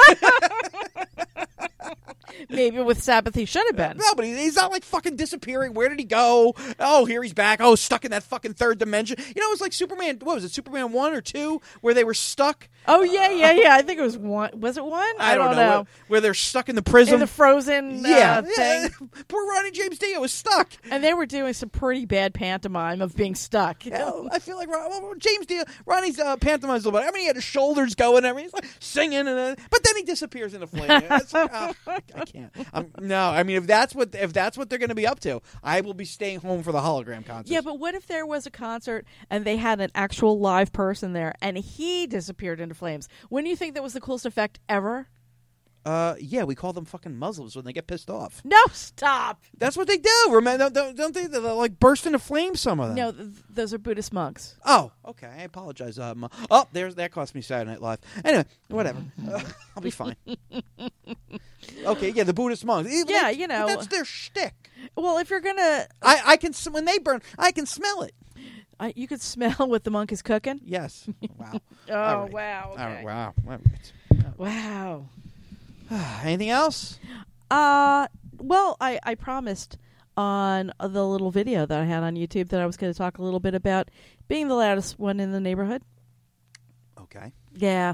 S4: Maybe with Sabbath he should have been.
S6: No, but he's not like fucking disappearing. Where did he go? Oh, here he's back. Oh, stuck in that fucking third dimension. You know, it was like Superman. What was it? Superman 1 or 2, where they were stuck.
S4: Oh yeah. I think it was 1. Was it 1?
S6: I don't know. Where they're stuck in the prison,
S4: in the fronzen thing.
S6: Poor Ronnie James Dio was stuck,
S4: and they were doing some pretty bad pantomime of being stuck.
S6: Hell, I feel like James Dio, Ronnie's pantomime's a little bit. I mean, he had his shoulders going and everything. He's like singing, but then he disappears in a flame. It's like, I can't. No, I mean, if that's what they're going to be up to, I will be staying home for the hologram concert.
S4: Yeah, but what if there was a concert and they had an actual live person there and he disappeared into flames? Wouldn't you think that was the coolest effect ever?
S6: Yeah, we call them fucking Muslims when they get pissed off.
S4: No, stop.
S6: That's what they do. Remember, don't they? They like burst into flames. Some of them.
S4: No, those are Buddhist monks.
S6: Oh, okay. I apologize. That cost me Saturday Night Live. Anyway, whatever. I'll be fine. Okay, yeah, the Buddhist monks.
S4: Yeah,
S6: but that's their shtick.
S4: Well, if you're gonna,
S6: I can when they burn, I can smell it.
S4: You could smell what the monk is cooking.
S6: Yes. Wow.
S4: Oh,
S6: right.
S4: wow. Okay.
S6: All right, wow.
S4: Wow.
S6: Anything else?
S4: Well, I promised on the little video that I had on YouTube that I was going to talk a little bit about being the loudest one in the neighborhood.
S6: Okay.
S4: Yeah.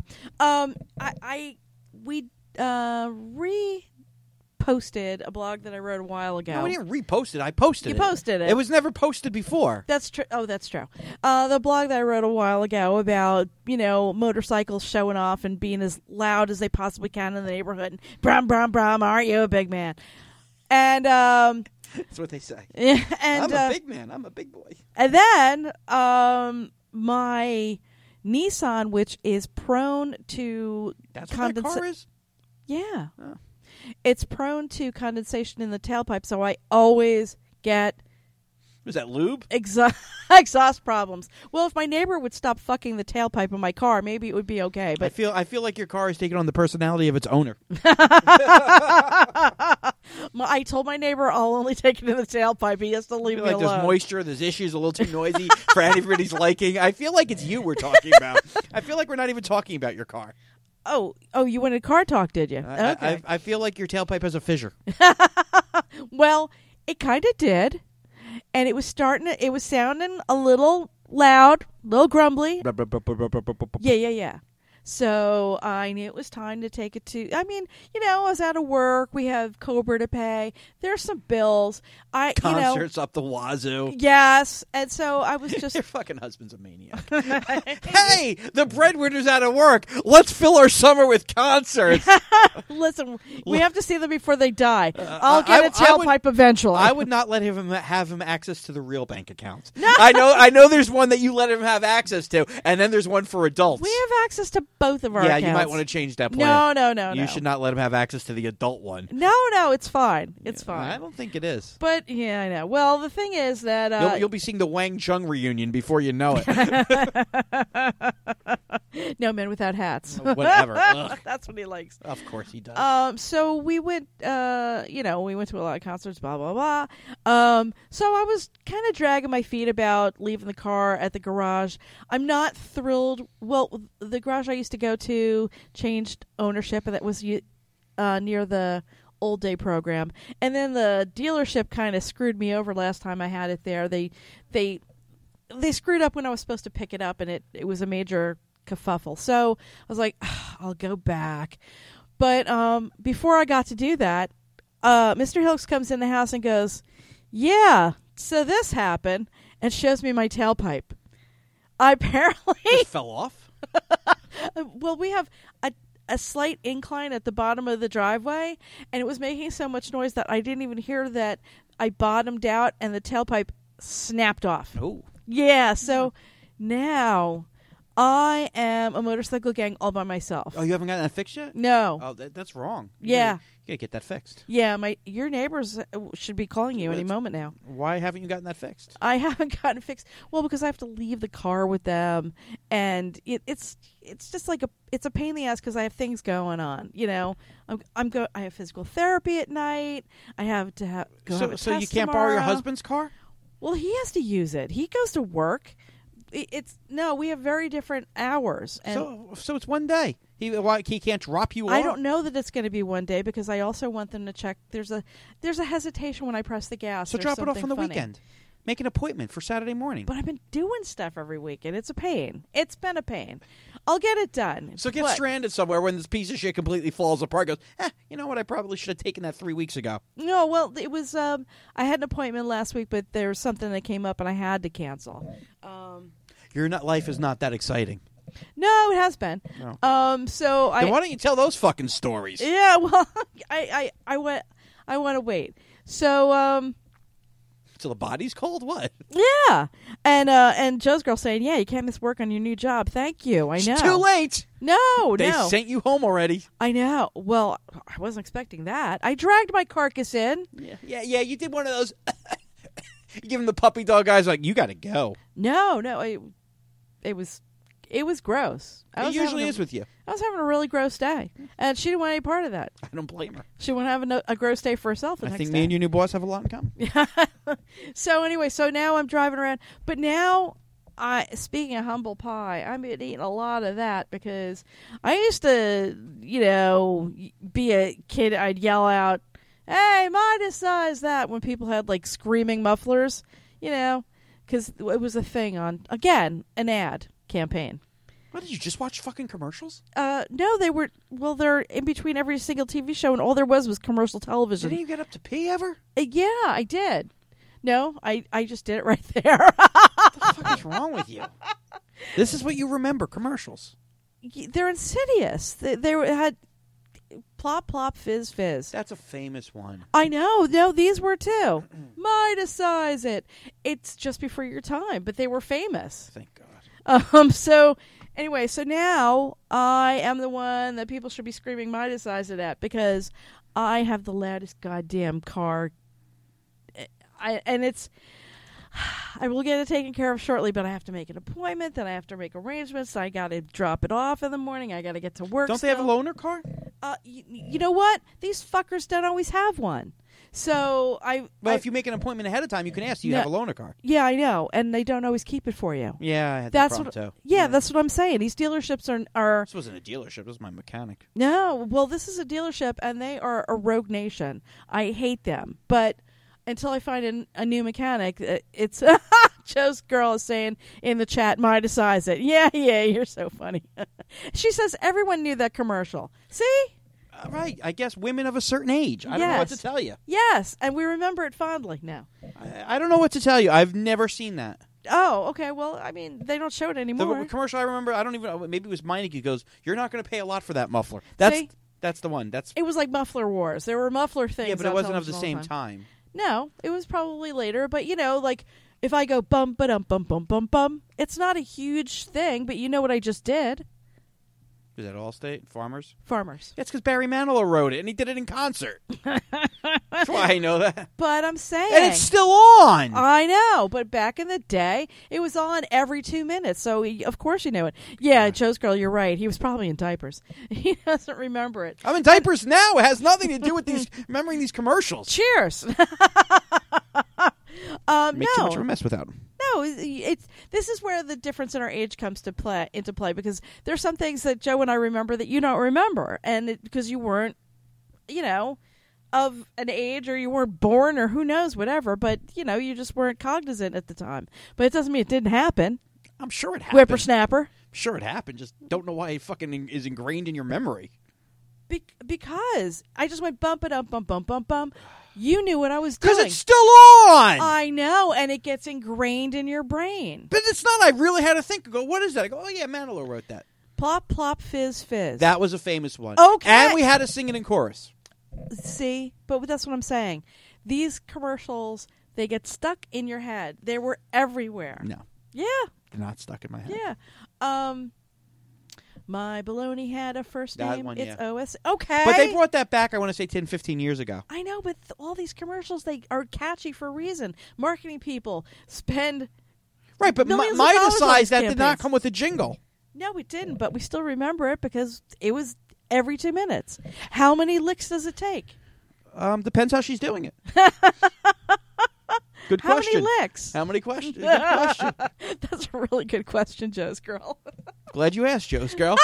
S4: We reposted a blog that I wrote a while ago.
S6: No, we didn't repost it. I posted it.
S4: You posted it.
S6: It was never posted before.
S4: That's true. Oh, that's true. The blog that I wrote a while ago about, motorcycles showing off and being as loud as they possibly can in the neighborhood. And, brum, brum, brum, aren't you a big man? And
S6: that's what they say.
S4: And
S6: I'm a big man. I'm a big boy.
S4: And then my Nissan, which is prone to
S6: That's what that car is?
S4: Yeah.
S6: Oh.
S4: It's prone to condensation in the tailpipe, so I always get...
S6: Was that lube?
S4: Exhaust problems. Well, if my neighbor would stop fucking the tailpipe of my car, maybe it would be okay. But
S6: I feel like your car is taking on the personality of its owner.
S4: I told my neighbor I'll only take it in the tailpipe. He has to leave me alone.
S6: There's moisture, there's issues, a little too noisy for anybody's liking. I feel like it's you we're talking about. I feel like we're not even talking about your car.
S4: Oh, you wanted car talk, did you? Okay.
S6: I feel like your tailpipe has a fissure.
S4: Well, it kind of did. And it was sounding a little loud, a little grumbly. Yeah. So I knew it was time to take it to, I mean, I was out of work. We have Cobra to pay. There's some bills.
S6: Concerts up the wazoo.
S4: Yes. And so I was just...
S6: Your fucking husband's a maniac. Hey, the breadwinner's out of work. Let's fill our summer with concerts.
S4: Listen, we have to see them before they die. I'll get a tailpipe eventually.
S6: I would not let him have access to the real bank accounts. No. I know there's one that you let him have access to, and then there's one for adults.
S4: We have access to both of our accounts.
S6: Yeah, you might want to change that plan.
S4: No.
S6: You should not let him have access to the adult one.
S4: No, it's fine. It's fine.
S6: I don't think it is.
S4: But, yeah, I know. Well, the thing is that...
S6: You'll be seeing the Wang Chung reunion before you know it.
S4: No men without hats.
S6: Whatever.
S4: That's what he likes.
S6: Of course he does.
S4: So we went, we went to a lot of concerts, blah, blah, blah. So I was kind of dragging my feet about leaving the car at the garage. I'm not thrilled. Well, the garage I used to go to changed ownership, and that was near the Old Day program. And then the dealership kind of screwed me over last time I had it there. They screwed up when I was supposed to pick it up, and it was a major kerfuffle. So I was like, I'll go back. But before I got to do that, Mr. Hilks comes in the house and goes, yeah, so this happened, and shows me my tailpipe. I apparently...
S6: Just fell off?
S4: Well, we have a slight incline at the bottom of the driveway, and it was making so much noise that I didn't even hear that I bottomed out and the tailpipe snapped off.
S6: Oh.
S4: Yeah, so now I am a motorcycle gang all by myself.
S6: Oh, you haven't gotten that fixed yet?
S4: No.
S6: Oh, that's wrong.
S4: Yeah.
S6: You gotta get that fixed.
S4: Yeah, your neighbors should be calling you any moment now.
S6: Why haven't you gotten that fixed?
S4: I haven't gotten it fixed. Well, because I have to leave the car with them, and it's just like it's a pain in the ass because I have things going on. I have physical therapy at night. I have to have a test
S6: So you can't
S4: tomorrow.
S6: borrow your husband's car?
S4: Well, he has to use it. He goes to work. We have very different hours. And
S6: so it's one day. He can't drop you off?
S4: I don't know that it's going to be one day because I also want them to check. There's a hesitation when I press the gas.
S6: So drop it off on the weekend. Make an appointment for Saturday morning.
S4: But I've been doing stuff every weekend. It's a pain. It's been a pain. I'll get it done.
S6: So get stranded somewhere when this piece of shit completely falls apart. Goes, you know what? I probably should have taken that 3 weeks ago.
S4: No, well, it was. I had an appointment last week, but there was something that came up and I had to cancel.
S6: Your life is not that exciting.
S4: No, it has been.
S6: No.
S4: So
S6: then why don't you tell those fucking stories?
S4: Yeah, well, I want to wait. So
S6: Till the body's cold? What?
S4: Yeah. And Joe's girl saying, yeah, you can't miss work on your new job. Thank you. I know.
S6: It's too late.
S4: No,
S6: They sent you home already.
S4: I know. Well, I wasn't expecting that. I dragged my carcass in.
S6: Yeah, you did one of those. You give him the puppy dog eyes like, you got to go.
S4: No, it was gross.
S6: It usually is with you.
S4: I was having a really gross day, and she didn't want any part of that.
S6: I don't blame her.
S4: She wanted to have a gross day for herself the next day.
S6: I think me and your new boss have a lot in common.
S4: So anyway, now I'm driving around. But now, speaking of humble pie, I've been eating a lot of that because I used to, be a kid. I'd yell out, hey, Midas size that, when people had, screaming mufflers, because it was a thing on, again, an ad campaign.
S6: What, did you just watch fucking commercials?
S4: No, they're in between every single TV show, and all there was commercial television.
S6: Didn't you get up to pee ever?
S4: Yeah, I did. No, I just did it right there.
S6: What the fuck is wrong with you? This is what you remember, commercials.
S4: They're insidious. They had plop, plop, fizz, fizz.
S6: That's a famous one.
S4: I know. No, these were too. Midas-size it. It's just before your time, but they were famous.
S6: Thank God.
S4: So anyway, so now I am the one that people should be screaming Midas-size it at because I have the loudest goddamn car. I will get it taken care of shortly, but I have to make an appointment. Then I have to make arrangements. I got to drop it off in the morning. I got to get to work.
S6: Don't they have a loaner car?
S4: You know what? These fuckers don't always have one. So
S6: if you make an appointment ahead of time, you can ask. Do you have a loaner car?
S4: Yeah, I know, and they don't always keep it for you.
S6: Yeah, I had that problem too.
S4: Yeah, that's what I'm saying. These dealerships are.
S6: This wasn't a dealership. This was my mechanic.
S4: No, well, this is a dealership, and they are a rogue nation. I hate them, but until I find a new mechanic, it's Joe's girl is saying in the chat, Midas-size it. Yeah, you're so funny. She says everyone knew that commercial. See?
S6: Right. I guess women of a certain age. I don't know what to tell you.
S4: Yes, and we remember it fondly now.
S6: I don't know what to tell you. I've never seen that.
S4: Oh, okay. Well, I mean, they don't show it anymore.
S6: The commercial I remember, I don't even know. Maybe it was Meineke who goes, "You're not going to pay a lot for that muffler." That's the one.
S4: It was like Muffler Wars. There were muffler things.
S6: Yeah, but it wasn't of the same time.
S4: No, it was probably later. But, like, if I go bum, ba-dum, bum, bum, bum, bum, it's not a huge thing, but you know what I just did?
S6: Is that Allstate? Farmers?
S4: Farmers.
S6: That's because Barry Manilow wrote it, and he did it in concert. That's why I know that.
S4: But I'm saying...
S6: And it's still on!
S4: I know, but back in the day, it was on every 2 minutes, so of course you know it. Yeah, Joe's Girl, you're right. He was probably in diapers. He doesn't remember it.
S6: I'm in diapers now. It has nothing to do with remembering these commercials.
S4: Cheers!
S6: Make too much of a mess without them.
S4: No, this is where the difference in our age comes into play because there's some things that Joe and I remember that you don't remember, and because you weren't, of an age or you weren't born or who knows, whatever. But you just weren't cognizant at the time. But it doesn't mean it didn't happen.
S6: I'm sure it happened.
S4: Whippersnapper.
S6: I'm sure it happened. Just don't know why it fucking is ingrained in your memory.
S4: Because I just went bump it up, bump, bump, bump, bump. You knew what I was doing.
S6: Because it's still on!
S4: I know, and it gets ingrained in your brain.
S6: But it's not. I really had to think. I go, what is that? I go, oh, yeah, Manilow wrote that.
S4: Plop, plop, fizz, fizz.
S6: That was a famous one.
S4: Okay.
S6: And we had to sing it in chorus.
S4: See? But that's what I'm saying. These commercials, they get stuck in your head. They were everywhere.
S6: No.
S4: Yeah.
S6: They're not stuck in my head.
S4: Yeah. My baloney had a first name.
S6: That one,
S4: it's
S6: yeah.
S4: OS. Okay.
S6: But they brought that back, I want to say, 10, 15 years ago.
S4: I know, but all these commercials, they are catchy for a reason. Marketing people spend
S6: right, but Midas Size, that did not come with a jingle.
S4: No, it didn't, but we still remember it because it was every 2 minutes. How many licks does it take?
S6: Depends how she's doing it. Good question.
S4: How many licks?
S6: How many questions? Good question.
S4: That's a really good question, Joe's Girl.
S6: Glad you asked, Joe's Girl.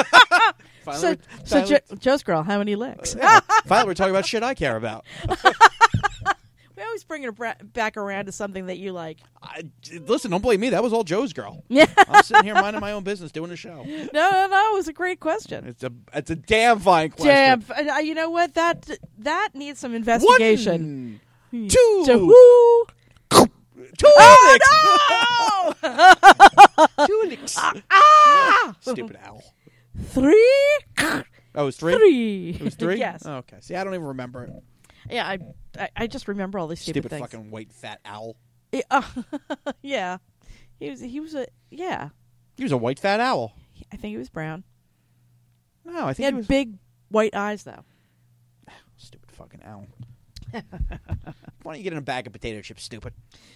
S4: Joe's Girl, how many licks?
S6: Finally, we're talking about shit I care about.
S4: We always bring it back around to something that you like.
S6: Listen, don't blame me. That was all Joe's Girl.
S4: Yeah.
S6: I'm sitting here minding my own business, doing a show.
S4: No. It was a great question.
S6: It's a damn fine question.
S4: Damn. You know what? That needs some investigation.
S6: 1, 2.
S4: 2
S6: oh, no! 2 licks. Stupid owl.
S4: 3.
S6: Oh, it was 3?
S4: 3.
S6: It was 3?
S4: Yes.
S6: Oh, okay. See, I don't even remember it.
S4: Yeah, I just remember all these stupid things.
S6: Fucking white fat owl.
S4: Yeah. He was a
S6: He was a white fat owl.
S4: I think he was brown.
S6: No, I think
S4: he had big white eyes though.
S6: Stupid fucking owl. Why don't you get in a bag of potato chips, stupid?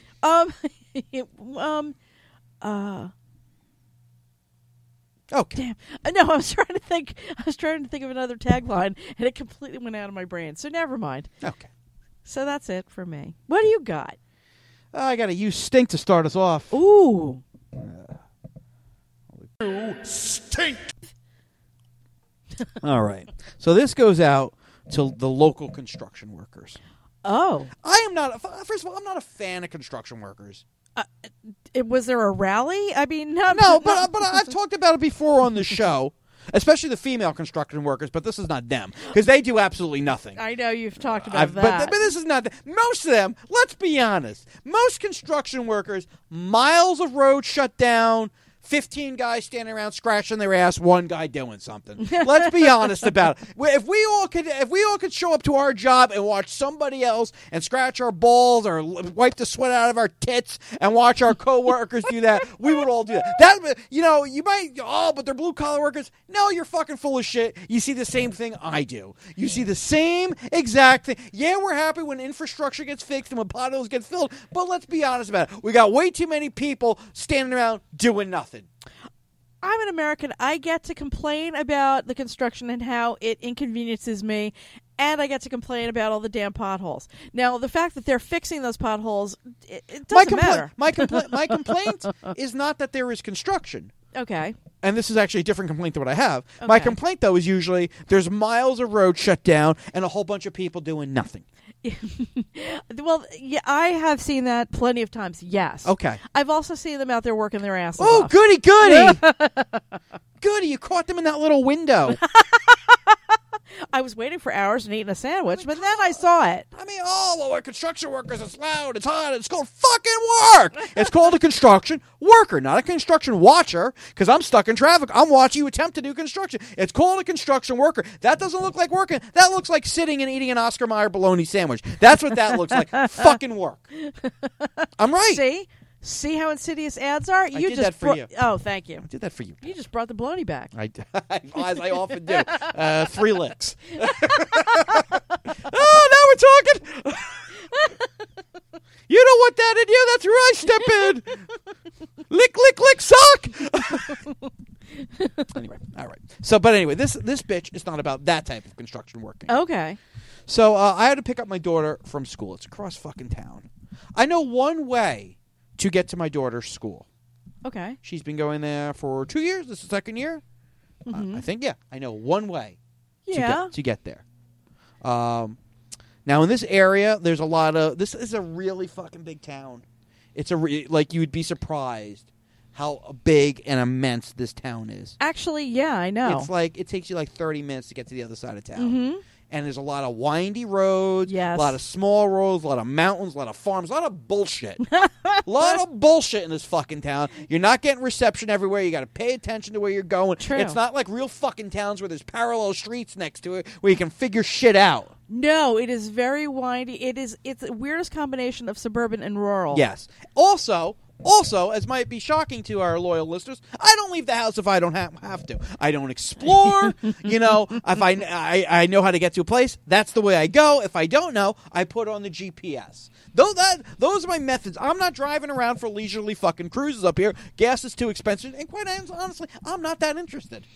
S6: Okay.
S4: Damn. No, I was trying to think of another tagline, and it completely went out of my brain. So never mind.
S6: Okay.
S4: So that's it for me. What do you got?
S6: I got to use Stink to start us off.
S4: Ooh.
S3: Stink.
S6: All right. So this goes out to the local construction workers.
S4: Oh.
S6: I am not. First of all, I'm not a fan of construction workers.
S4: Was there a rally? I mean, no,
S6: but I've talked about it before on the show, especially the female construction workers. But this is not them because they do absolutely nothing.
S4: I know you've talked about that,
S6: but this is not. Most of them. Let's be honest. Most construction workers, miles of road shut down. 15 guys standing around scratching their ass, one guy doing something. Let's be honest about it. If we all could show up to our job and watch somebody else and scratch our balls or wipe the sweat out of our tits and watch our coworkers do that, we would all do that. You might, but they're blue collar workers. No, you're fucking full of shit. You see the same thing I do. You see the same exact thing. Yeah, we're happy when infrastructure gets fixed and when potholes get filled, but let's be honest about it. We got way too many people standing around doing nothing.
S4: I'm an American. I get to complain about the construction and how it inconveniences me, and I get to complain about all the damn potholes. Now, the fact that they're fixing those potholes, it doesn't matter.
S6: My complaint is not that there is construction.
S4: Okay.
S6: And this is actually a different complaint than what I have.
S4: Okay.
S6: My complaint, though, is usually there's miles of road shut down and a whole bunch of people doing nothing.
S4: Well, yeah, I have seen that plenty of times, yes.
S6: Okay.
S4: I've also seen them out there working their asses
S6: off.
S4: off.
S6: Goody! goody, you caught them in that little window.
S4: I was waiting for hours and eating a sandwich, but then I saw it.
S6: I mean, we're construction workers. It's loud. It's hot. It's called fucking work. It's called a construction worker, not a construction watcher, because I'm stuck in traffic. I'm watching you attempt to do construction. It's called a construction worker. That doesn't look like working. That looks like sitting and eating an Oscar Mayer bologna sandwich. That's what that looks like. Fucking work. I'm right.
S4: See how insidious ads are?
S6: I did that for you.
S4: Oh, thank you.
S6: I did that for you.
S4: You just brought the bologna back.
S6: As I often do. 3 licks. Now we're talking. You don't want that in you. That's where I step in. Lick, lick, lick, suck. Anyway, all right. So, but anyway, this bitch is not about that type of construction working.
S4: Okay.
S6: So I had to pick up my daughter from school. It's across fucking town. I know one way to get to my daughter's school.
S4: Okay.
S6: She's been going there for 2 years. This is the 2nd year. I think, yeah. I know one way to get there. Now, in this area, there's a lot of... This is a really fucking big town. It's like, you would be surprised how big and immense this town is.
S4: Actually, yeah, I know.
S6: It's like... It takes you like 30 minutes to get to the other side of town. And there's a lot of windy roads, a lot of small roads, a lot of mountains, a lot of farms, a lot of bullshit. A lot of bullshit in this fucking town. You're not getting reception everywhere. You got to pay attention to where you're going.
S4: True.
S6: It's not like real fucking towns where there's parallel streets next to it where you can figure shit out.
S4: No, it is very windy. It's the weirdest combination of suburban and rural.
S6: Yes. Also, as might be shocking to our loyal listeners, I don't leave the house if I don't have to. I don't explore. If I know how to get to a place, that's the way I go. If I don't know, I put on the GPS. Those are my methods. I'm not driving around for leisurely fucking cruises up here. Gas is too expensive, and quite honestly, I'm not that interested.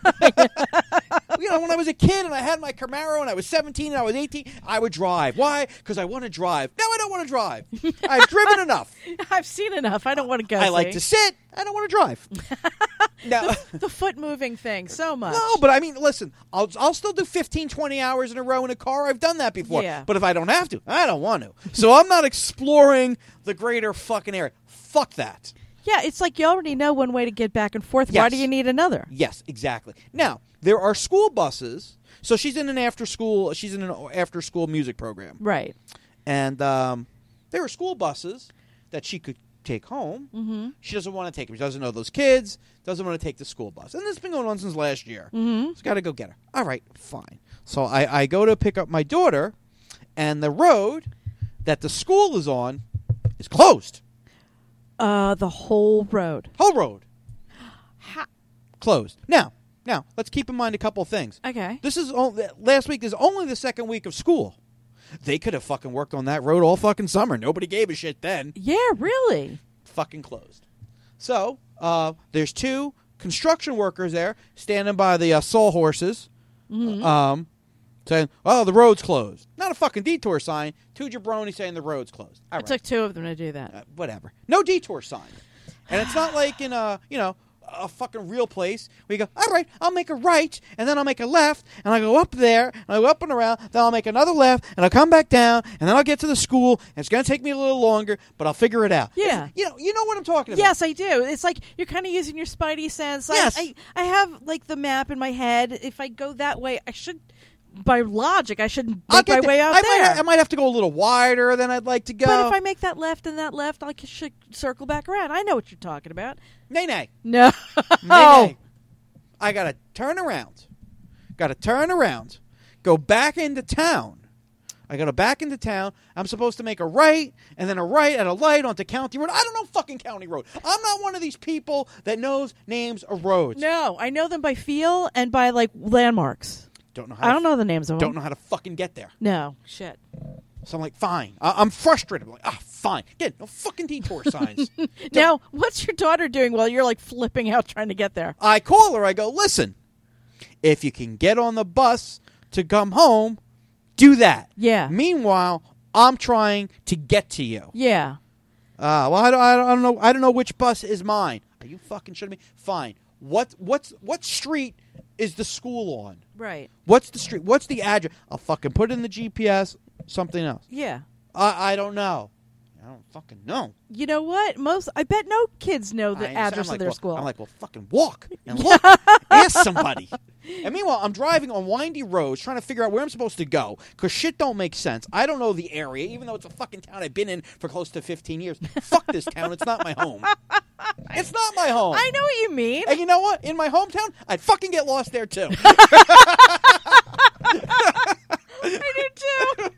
S6: When I was a kid and I had my Camaro and I was 17 and I was 18, I would drive. Why? Because I want to drive. Now I don't want to drive. I've driven enough.
S4: I've seen enough. I don't want to go.
S6: I like to sit. I don't want to drive. Now,
S4: the foot moving thing so much.
S6: No, but I mean, listen, I'll still do 15, 20 hours in a row in a car. I've done that before.
S4: Yeah.
S6: But if I don't have to, I don't want to. So I'm not exploring the greater fucking area. Fuck that.
S4: Yeah, it's like you already know one way to get back and forth.
S6: Yes.
S4: Why do you need another?
S6: Yes, exactly. Now, there are school buses. So she's in an after-school music program.
S4: Right.
S6: And there are school buses that she could take home.
S4: Mm-hmm.
S6: She doesn't want to take them. She doesn't know those kids. Doesn't want to take the school bus. And this has been going on since last year.
S4: Mm-hmm.
S6: She's got to go get her. All right, fine. So I go to pick up my daughter, and the road that the school is on is closed.
S4: The whole road.
S6: Whole road. Closed. Now, let's keep in mind a couple of things.
S4: Okay.
S6: This is last week is only the 2nd week of school. They could have fucking worked on that road all fucking summer. Nobody gave a shit then.
S4: Yeah, really.
S6: Fucking closed. So, there's 2 construction workers there standing by the sawhorses, saying, "Oh, the road's closed." Not a fucking detour sign. 2 jabronis saying the road's closed. All right.
S4: It took 2 of them to do that.
S6: Whatever. No detour sign. And it's not like in a fucking real place where you go, all right, I'll make a right, and then I'll make a left, and I'll go up there, and I'll go up and around, then I'll make another left, and I'll come back down, and then I'll get to the school, and it's going to take me a little longer, but I'll figure it out.
S4: Yeah.
S6: You know what I'm talking about.
S4: Yes, I do. It's like you're kind of using your spidey sense.
S6: Yes.
S4: I have, like, the map in my head. If I go that way, I should... By logic, I shouldn't make my way out there.
S6: I might have to go a little wider than I'd like to go.
S4: But if I make that left and that left, I should circle back around. I know what you're talking about.
S6: Nay.
S4: No.
S6: Nay. I got to turn around. Go back into town. I got to back into town. I'm supposed to make a right, and then a right at a light onto County Road. I don't know fucking County Road. I'm not one of these people that knows names of roads.
S4: No, I know them by feel and by, like, landmarks. I don't know the names of them.
S6: Don't know how to fucking get there.
S4: No. Shit.
S6: So I'm like, fine. I'm frustrated. I'm like, fine. Again, no fucking detour signs.
S4: Now, what's your daughter doing while you're, like, flipping out trying to get there?
S6: I call her. I go, listen, if you can get on the bus to come home, do that.
S4: Yeah.
S6: Meanwhile, I'm trying to get to you.
S4: Yeah.
S6: Well, I don't know. I don't know which bus is mine. Are you fucking shitting me? Fine. What street is the school on?
S4: Right.
S6: What's the street? What's the address? I'll fucking put it in the GPS. Something else.
S4: Yeah.
S6: I don't know. don't fucking know.
S4: You know what? I bet no kids know the address of their school.
S6: I'm like, well, fucking walk and look. Ask somebody. And meanwhile, I'm driving on windy roads trying to figure out where I'm supposed to go because shit don't make sense. I don't know the area, even though it's a fucking town I've been in for close to 15 years. Fuck this town. It's not my home. It's not my home.
S4: I know what you mean.
S6: And you know what? In my hometown, I'd fucking get lost there, too.
S4: I do, too.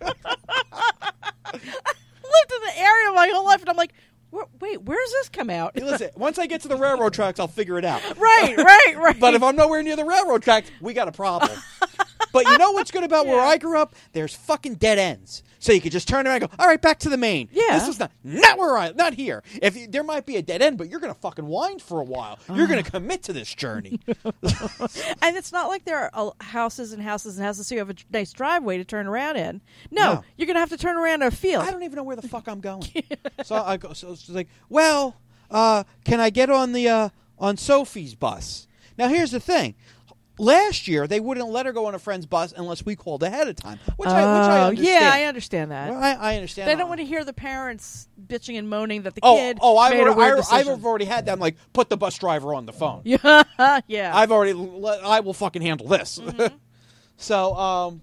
S4: I lived in the area my whole life, and I'm like, wait, where does this come out?
S6: Hey, listen, once I get to the railroad tracks, I'll figure it out.
S4: Right.
S6: But if I'm nowhere near the railroad tracks, we got a problem. But you know what's good about where I grew up? There's fucking dead ends. So you could just turn around and go, all right, back to the main.
S4: Yeah.
S6: This is not here. There might be a dead end, but you're going to fucking wind for a while. You're going to commit to this journey.
S4: And it's not like there are houses and houses and houses, so you have a nice driveway to turn around in. No. You're going to have to turn around in a field.
S6: I don't even know where the fuck I'm going. So it's like, well, can I get on Sophie's bus? Now, here's the thing. Last year, they wouldn't let her go on a friend's bus unless we called ahead of time, which I understand.
S4: Yeah, I understand that.
S6: Well, I understand.
S4: They don't want to hear the parents bitching and moaning that the kid made a weird decision.
S6: I've already had them, like, put the bus driver on the phone.
S4: Yeah.
S6: I will fucking handle this.
S4: Mm-hmm.
S6: So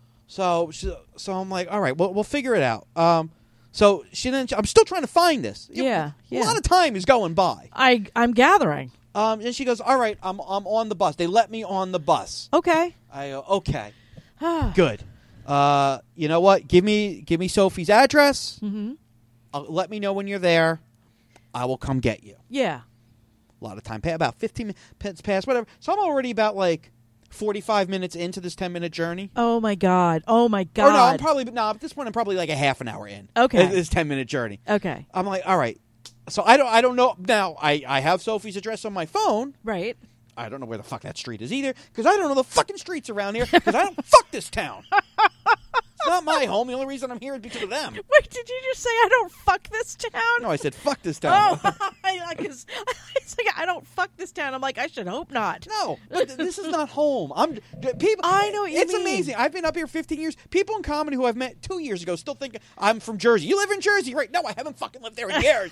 S6: I'm like, all right, we'll figure it out. So I'm still trying to find this.
S4: Yeah.
S6: A lot of time is going by.
S4: I'm gathering.
S6: And she goes, all right, I'm on the bus. They let me on the bus.
S4: Okay.
S6: I go, okay. Good. You know what? Give me Sophie's address.
S4: Mm-hmm.
S6: Let me know when you're there. I will come get you.
S4: Yeah.
S6: A lot of time. About 15 minutes past, whatever. So I'm already about, like, 45 minutes into this 10-minute journey.
S4: Oh, my God. Or no,
S6: at this point, I'm probably like a half an hour in.
S4: Okay.
S6: This 10-minute journey.
S4: Okay.
S6: I'm like, all right. So I don't know. Now, I have Sophie's address on my phone.
S4: Right.
S6: I don't know where the fuck that street is either, because I don't know the fucking streets around here, because I don't fuck this town. It's not my home. The only reason I'm here is because of them.
S4: Wait, did you just say I don't fuck this town?
S6: No, I said fuck this town.
S4: Oh, it's like I don't fuck this town. I'm like, I should hope not.
S6: No, but this is not home. I know what you mean. It's amazing. I've been up here 15 years. People in comedy who I've met 2 years ago still think I'm from Jersey. You live in Jersey, right? No, I haven't fucking lived there in years.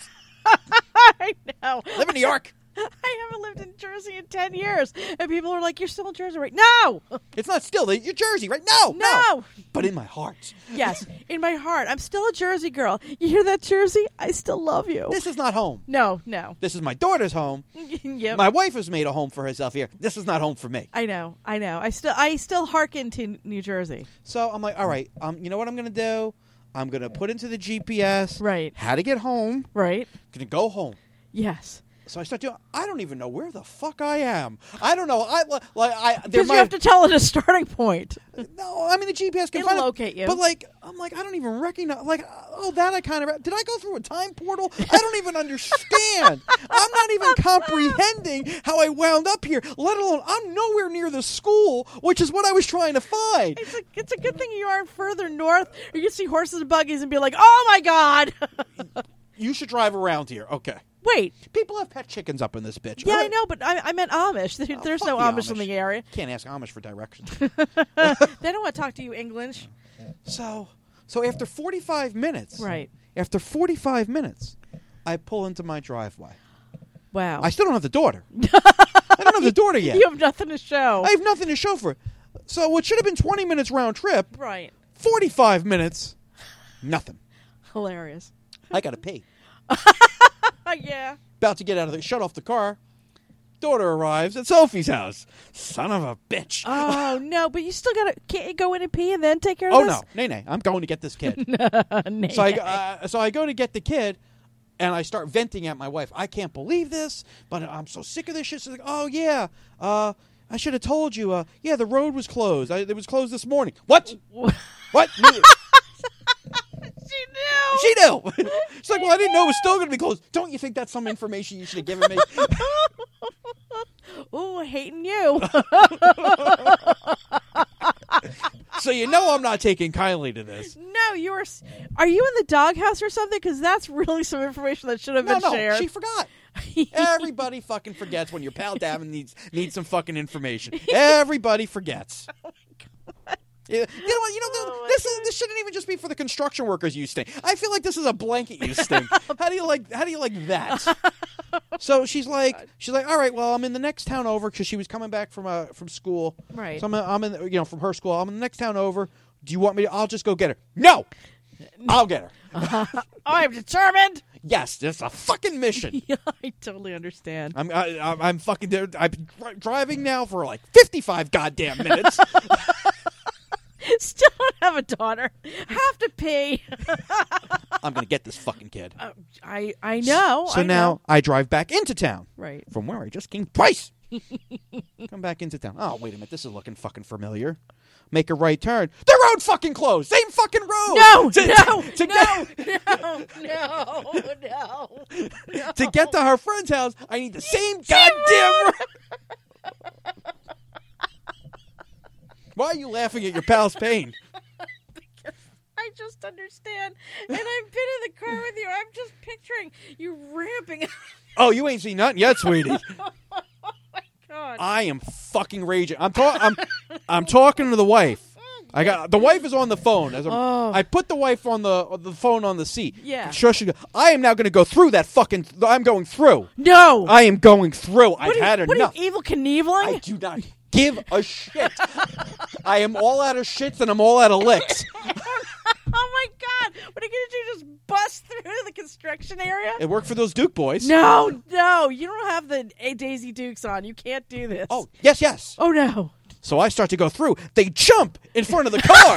S4: I know.
S6: Live in New York.
S4: I haven't lived in Jersey in 10 years. And people are like, you're still in Jersey, right? No!
S6: It's not still. You're Jersey, right? No! But in my heart.
S4: Yes, in my heart. I'm still a Jersey girl. You hear that, Jersey? I still love you.
S6: This is not home.
S4: No.
S6: This is my daughter's home.
S4: Yep.
S6: My wife has made a home for herself here. This is not home for me.
S4: I know. I still hearken to New Jersey.
S6: So I'm like, all right, you know what I'm going to do? I'm going to put into the GPS how to get home.
S4: Right.
S6: I'm going to go home.
S4: Yes.
S6: So I start doing. I don't even know where the fuck I am. I don't know.
S4: Because you have to tell it a starting point.
S6: No, I mean the GPS can
S4: It'll locate you.
S6: But I'm like, I don't even recognize. Like, that I kind of. Did I go through a time portal? I don't even understand. I'm not even comprehending how I wound up here. Let alone, I'm nowhere near the school, which is what I was trying to find.
S4: It's a good thing you aren't further north. You can see horses and buggies and be like, oh my God.
S6: You should drive around here. Okay.
S4: Wait.
S6: People have pet chickens up in this bitch.
S4: Yeah, I know, but I meant Amish. There's no Amish in the area.
S6: Can't ask Amish for directions.
S4: They don't want to talk to you English.
S6: So after 45 minutes.
S4: Right.
S6: After 45 minutes, I pull into my driveway.
S4: Wow.
S6: I still don't have the daughter. I don't have the daughter yet.
S4: You have nothing to show.
S6: I have nothing to show for it. So what should have been 20 minutes round trip.
S4: Right.
S6: 45 minutes. Nothing.
S4: Hilarious.
S6: I got to pee.
S4: Yeah.
S6: About to get out of shut off the car. Daughter arrives at Sophie's house. Son of a bitch.
S4: Oh, no, but you still can't you go in and pee and then take care of this?
S6: Oh, no. Nay. I'm going to get this kid.
S4: Nay.
S6: So I go to get the kid, and I start venting at my wife. I can't believe this, but I'm so sick of this shit. She's like, oh, yeah, I should have told you. Yeah, the road was closed. It was closed this morning. What? What? She knew. She's like, well, I didn't know it was still going to be closed. Don't you think that's some information you should have given me?
S4: Ooh, hating you.
S6: So you know I'm not taking kindly to this.
S4: No, are you in the doghouse or something? Because that's really some information that should have been shared.
S6: No, she forgot. Everybody fucking forgets when your pal Davin needs some fucking information. Everybody forgets.
S4: Oh my God.
S6: This shouldn't even just be for the construction workers use sting. I feel like this is a blanket use sting. How do you like that? So she's like, all right, well, I'm in the next town over because she was coming back from school.
S4: Right.
S6: So I'm in, from her school. I'm in the next town over. Do you want me to? I'll just go get her. No, I'll get her.
S4: I'm determined.
S6: Yes, it's a fucking mission.
S4: Yeah, I totally understand.
S6: I'm fucking there. I've been driving now for like 55 goddamn minutes.
S4: Still don't have a daughter. Have to pee.
S6: I'm gonna get this fucking kid.
S4: I know.
S6: So now I drive back into town.
S4: Right.
S6: From where I just came twice. Come back into town. Oh, wait a minute. This is looking fucking familiar. Make a right turn. The road fucking closed. Same fucking road.
S4: No.
S6: To get to her friend's house, I need the same goddamn road. Why are you laughing at your pal's pain?
S4: Because I just understand. And I've been in the car with you. I'm just picturing you ramping.
S6: Oh, you ain't seen nothing yet, sweetie.
S4: God.
S6: I am fucking raging. I'm talking to the wife. The wife is on the phone. I put the wife on the phone on the seat.
S4: Yeah.
S6: I am now going to go through that fucking. I'm going through.
S4: No.
S6: I am going through. I've had enough.
S4: What are you, Evil Knieveling?
S6: I do not give a shit. I am all out of shits and I'm all out of licks.
S4: Oh my God! What are you gonna do? Just bust through the construction area?
S6: It worked for those Duke boys.
S4: No, you don't have the Daisy Dukes on. You can't do this.
S6: Oh yes.
S4: Oh no.
S6: So I start to go through. They jump in front of the car.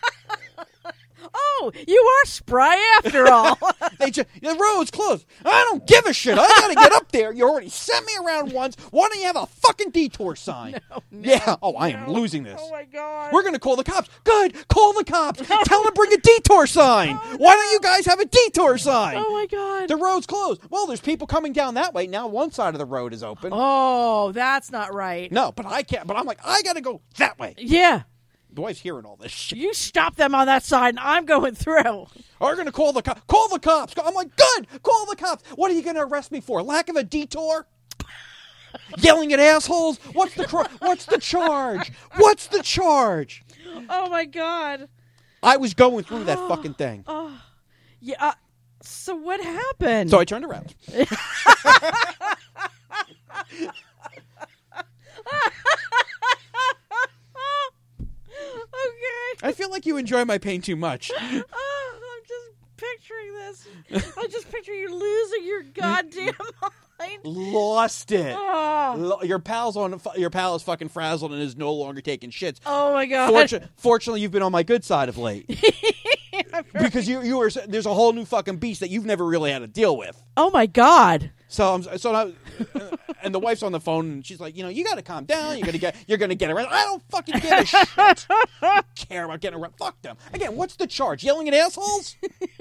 S4: Oh, you are spry after all.
S6: The road's closed. I don't give a shit. I gotta get up there. You already sent me around once. Why don't you have a fucking detour sign?
S4: No,
S6: yeah. Oh, I am losing this.
S4: Oh my God.
S6: We're gonna call the cops. Good. Call the cops. Tell them to bring a detour sign.
S4: Oh, no.
S6: Why don't you guys have a detour sign?
S4: Oh my God.
S6: The road's closed. Well, there's people coming down that way. Now one side of the road is open.
S4: Oh, that's not right.
S6: No, but I can't. But I'm like, I gotta go that way.
S4: Yeah.
S6: The wife's hearing all this shit.
S4: You stop them on that side, and I'm going through.
S6: We're going to call the cops. Call the cops. I'm like, good. Call the cops. What are you going to arrest me for? Lack of a detour? Yelling at assholes? What's the charge? What's the charge?
S4: Oh, my God.
S6: I was going through that fucking thing.
S4: Yeah. So what happened?
S6: So I turned around.
S4: Okay.
S6: I feel like you enjoy my pain too much.
S4: I'm just picturing this. I just picture you losing your goddamn mind.
S6: Lost it.
S4: Oh.
S6: Your pal is fucking frazzled and is no longer taking shits.
S4: Oh my God.
S6: Fortunately, you've been on my good side of late. Because there's a whole new fucking beast that you've never really had to deal with.
S4: Oh my God.
S6: So now, and the wife's on the phone and she's like, you got to calm down. You're gonna get arrested. I don't fucking give a shit. I don't care about getting arrested. Fuck them. Again, what's the charge? Yelling at assholes?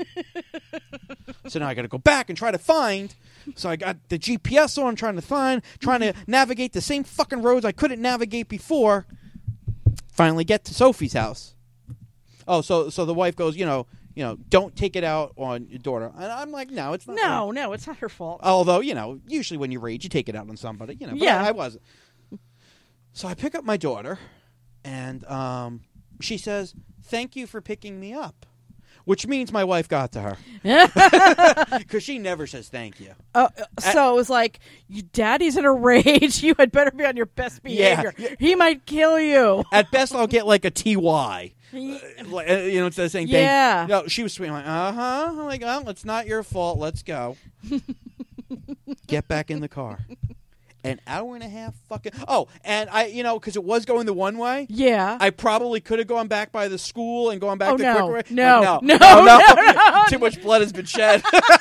S6: So now I got to go back and try to find. So I got the GPS on, trying to navigate the same fucking roads I couldn't navigate before. Finally get to Sophie's house. Oh, so the wife goes, don't take it out on your daughter. And I'm like, no, it's not.
S4: No, it's not her fault.
S6: Although, usually when you rage, you take it out on somebody. But
S4: yeah.
S6: I wasn't. So I pick up my daughter, and she says, "Thank you for picking me up," which means my wife got to her because she never says thank you.
S4: So it was like, Daddy's in a rage. You had better be on your best behavior.
S6: Yeah.
S4: He might kill you.
S6: At best, I'll get like a TY. Instead of saying
S4: yeah.
S6: thank you. No, she was sweet. I'm like, I'm like, oh, it's not your fault. Let's go. Get back in the car. An hour and a half fucking... Oh, and I, because it was going the one way.
S4: Yeah.
S6: I probably could have gone back by the school and gone back the quicker way.
S4: No.
S6: Too much blood has been shed.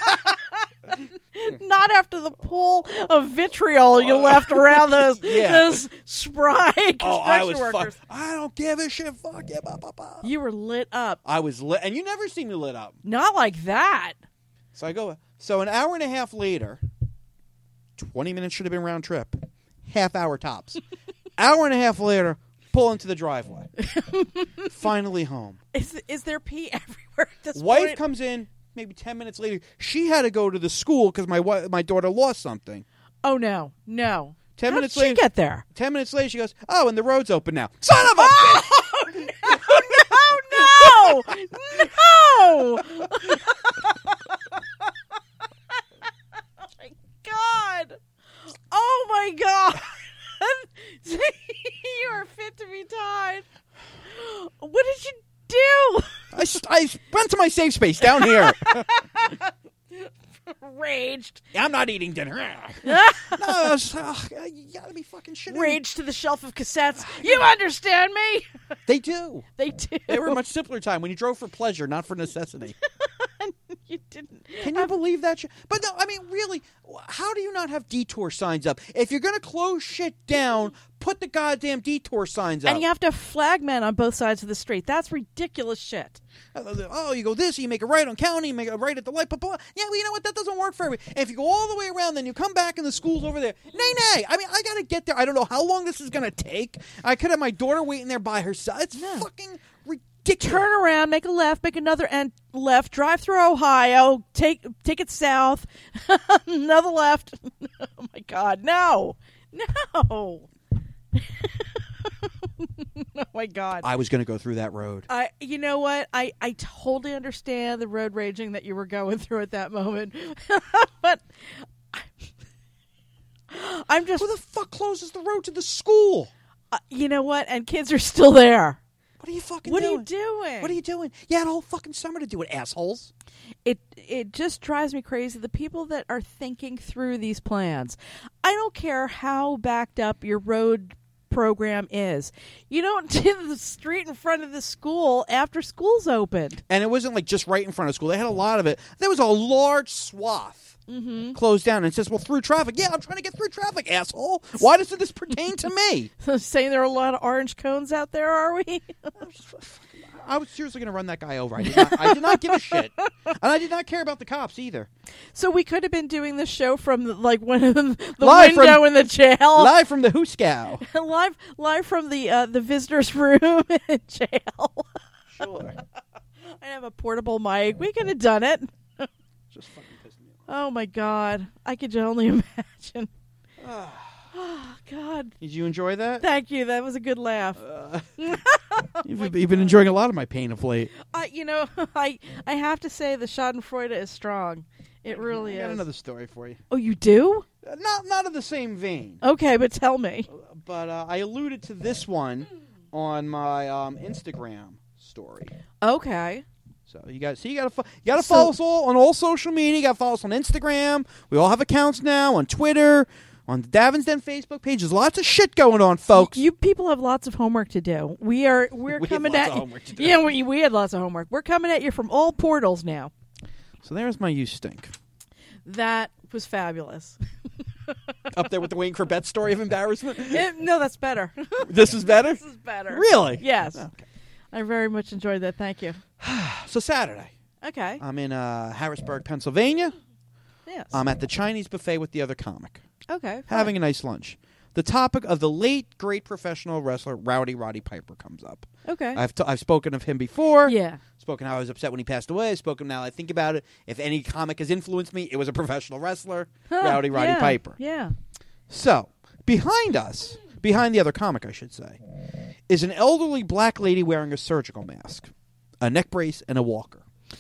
S4: Not after the pool of vitriol you left around those spry construction workers.
S6: I don't give a shit. Fuck you.
S4: You were lit up.
S6: I was lit. And you never see me lit up.
S4: Not like that.
S6: So I go... So an hour and a half later... 20 minutes should have been round trip. Half hour tops. Hour and a half later, pull into the driveway. Finally home.
S4: Is there pee everywhere at this
S6: Wife
S4: point?
S6: comes in maybe 10 minutes later. She had to go to the school because my daughter lost something.
S4: Oh, no.
S6: 10 minutes
S4: later. How did she get there?
S6: 10 minutes later, she goes, oh, and the road's open now. Son of a bitch!
S4: Oh, No! No! God! Oh my God! You are fit to be tied. What did you do?
S6: I went to my safe space down here.
S4: Raged.
S6: I'm not eating dinner. No, you gotta be fucking shitting.
S4: Raged to the shelf of cassettes. You understand me?
S6: They do.
S4: They do.
S6: They were a much simpler time when you drove for pleasure, not for necessity.
S4: You didn't.
S6: Can you believe that shit? But no, I mean, really, how do you not have detour signs up? If you're going to close shit down, put the goddamn detour signs up.
S4: And you have to have flagmen on both sides of the street. That's ridiculous shit.
S6: Oh, you go this, you make a right on County, you make a right at the light, blah, blah. Yeah, well, you know what? That doesn't work for everybody. If you go all the way around, then you come back and the school's over there. Nay. I mean, I got to get there. I don't know how long this is going to take. I could have my daughter waiting there by herself. It's fucking ridiculous.
S4: Turn around, make a left, make another left, drive through Ohio, take it south, another left. Oh my God, no. Oh my God.
S6: I was going to go through that road.
S4: You know what? I totally understand the road raging that you were going through at that moment, but I'm just.
S6: Who the fuck closes the road to the school?
S4: You know what? And kids are still there.
S6: What are you fucking
S4: doing?
S6: What
S4: What
S6: are you doing? You had a whole fucking summer to do it, assholes.
S4: It just drives me crazy. The people that are thinking through these plans. I don't care how backed up your road program is. You don't do the street in front of the school after school's opened.
S6: And it wasn't like just right in front of school. They had a lot of it. There was a large swath closed down. And it says, well, through traffic. Yeah, I'm trying to get through traffic, asshole. Why doesn't this pertain to me?
S4: Saying there are a lot of orange cones out there, are we?
S6: I was seriously going to run that guy over. I did not give a shit. And I did not care about the cops either.
S4: So we could have been doing this show from one of the window in the jail.
S6: Live from the Hooskow.
S4: live from the visitor's room in jail.
S6: Sure.
S4: I have a portable mic. We could have done it.
S6: Just fucking pissed me off.
S4: Oh my God. I could only imagine. Oh, God.
S6: Did you enjoy that?
S4: Thank you. That was a good laugh.
S6: You've been enjoying a lot of my pain of late.
S4: I have to say the Schadenfreude is strong. It really is.
S6: I got another story for you.
S4: Oh, you do?
S6: Not of the same vein.
S4: Okay, but tell me.
S6: But I alluded to this one on my Instagram story.
S4: Okay.
S6: So you got to follow us all on all social media. You got to follow us on Instagram. We all have accounts now on Twitter, on the Davin's Den Facebook page. There's lots of shit going on, folks.
S4: You people have lots of homework to do. We're coming at you. Yeah, we had lots of homework. We're coming at you from all portals now.
S6: So there's my You Stink.
S4: That was fabulous.
S6: Up there with the Wayne Corbett story of embarrassment?
S4: No, that's better.
S6: This is better?
S4: This is better.
S6: Really?
S4: Yes.
S6: Okay.
S4: I very much enjoyed that. Thank you.
S6: So Saturday.
S4: Okay.
S6: I'm in Harrisburg, Pennsylvania.
S4: Yes.
S6: I'm at the Chinese buffet with the other comic.
S4: Okay.
S6: Having a nice lunch. The topic of the late, great professional wrestler Roddy Piper comes up.
S4: Okay.
S6: I've spoken of him before.
S4: Yeah.
S6: Spoken how I was upset when he passed away. I've spoken now I think about it. If any comic has influenced me, it was a professional wrestler, Roddy Piper.
S4: Yeah.
S6: So, behind us, behind the other comic, I should say, is an elderly black lady wearing a surgical mask, a neck brace, and a walker.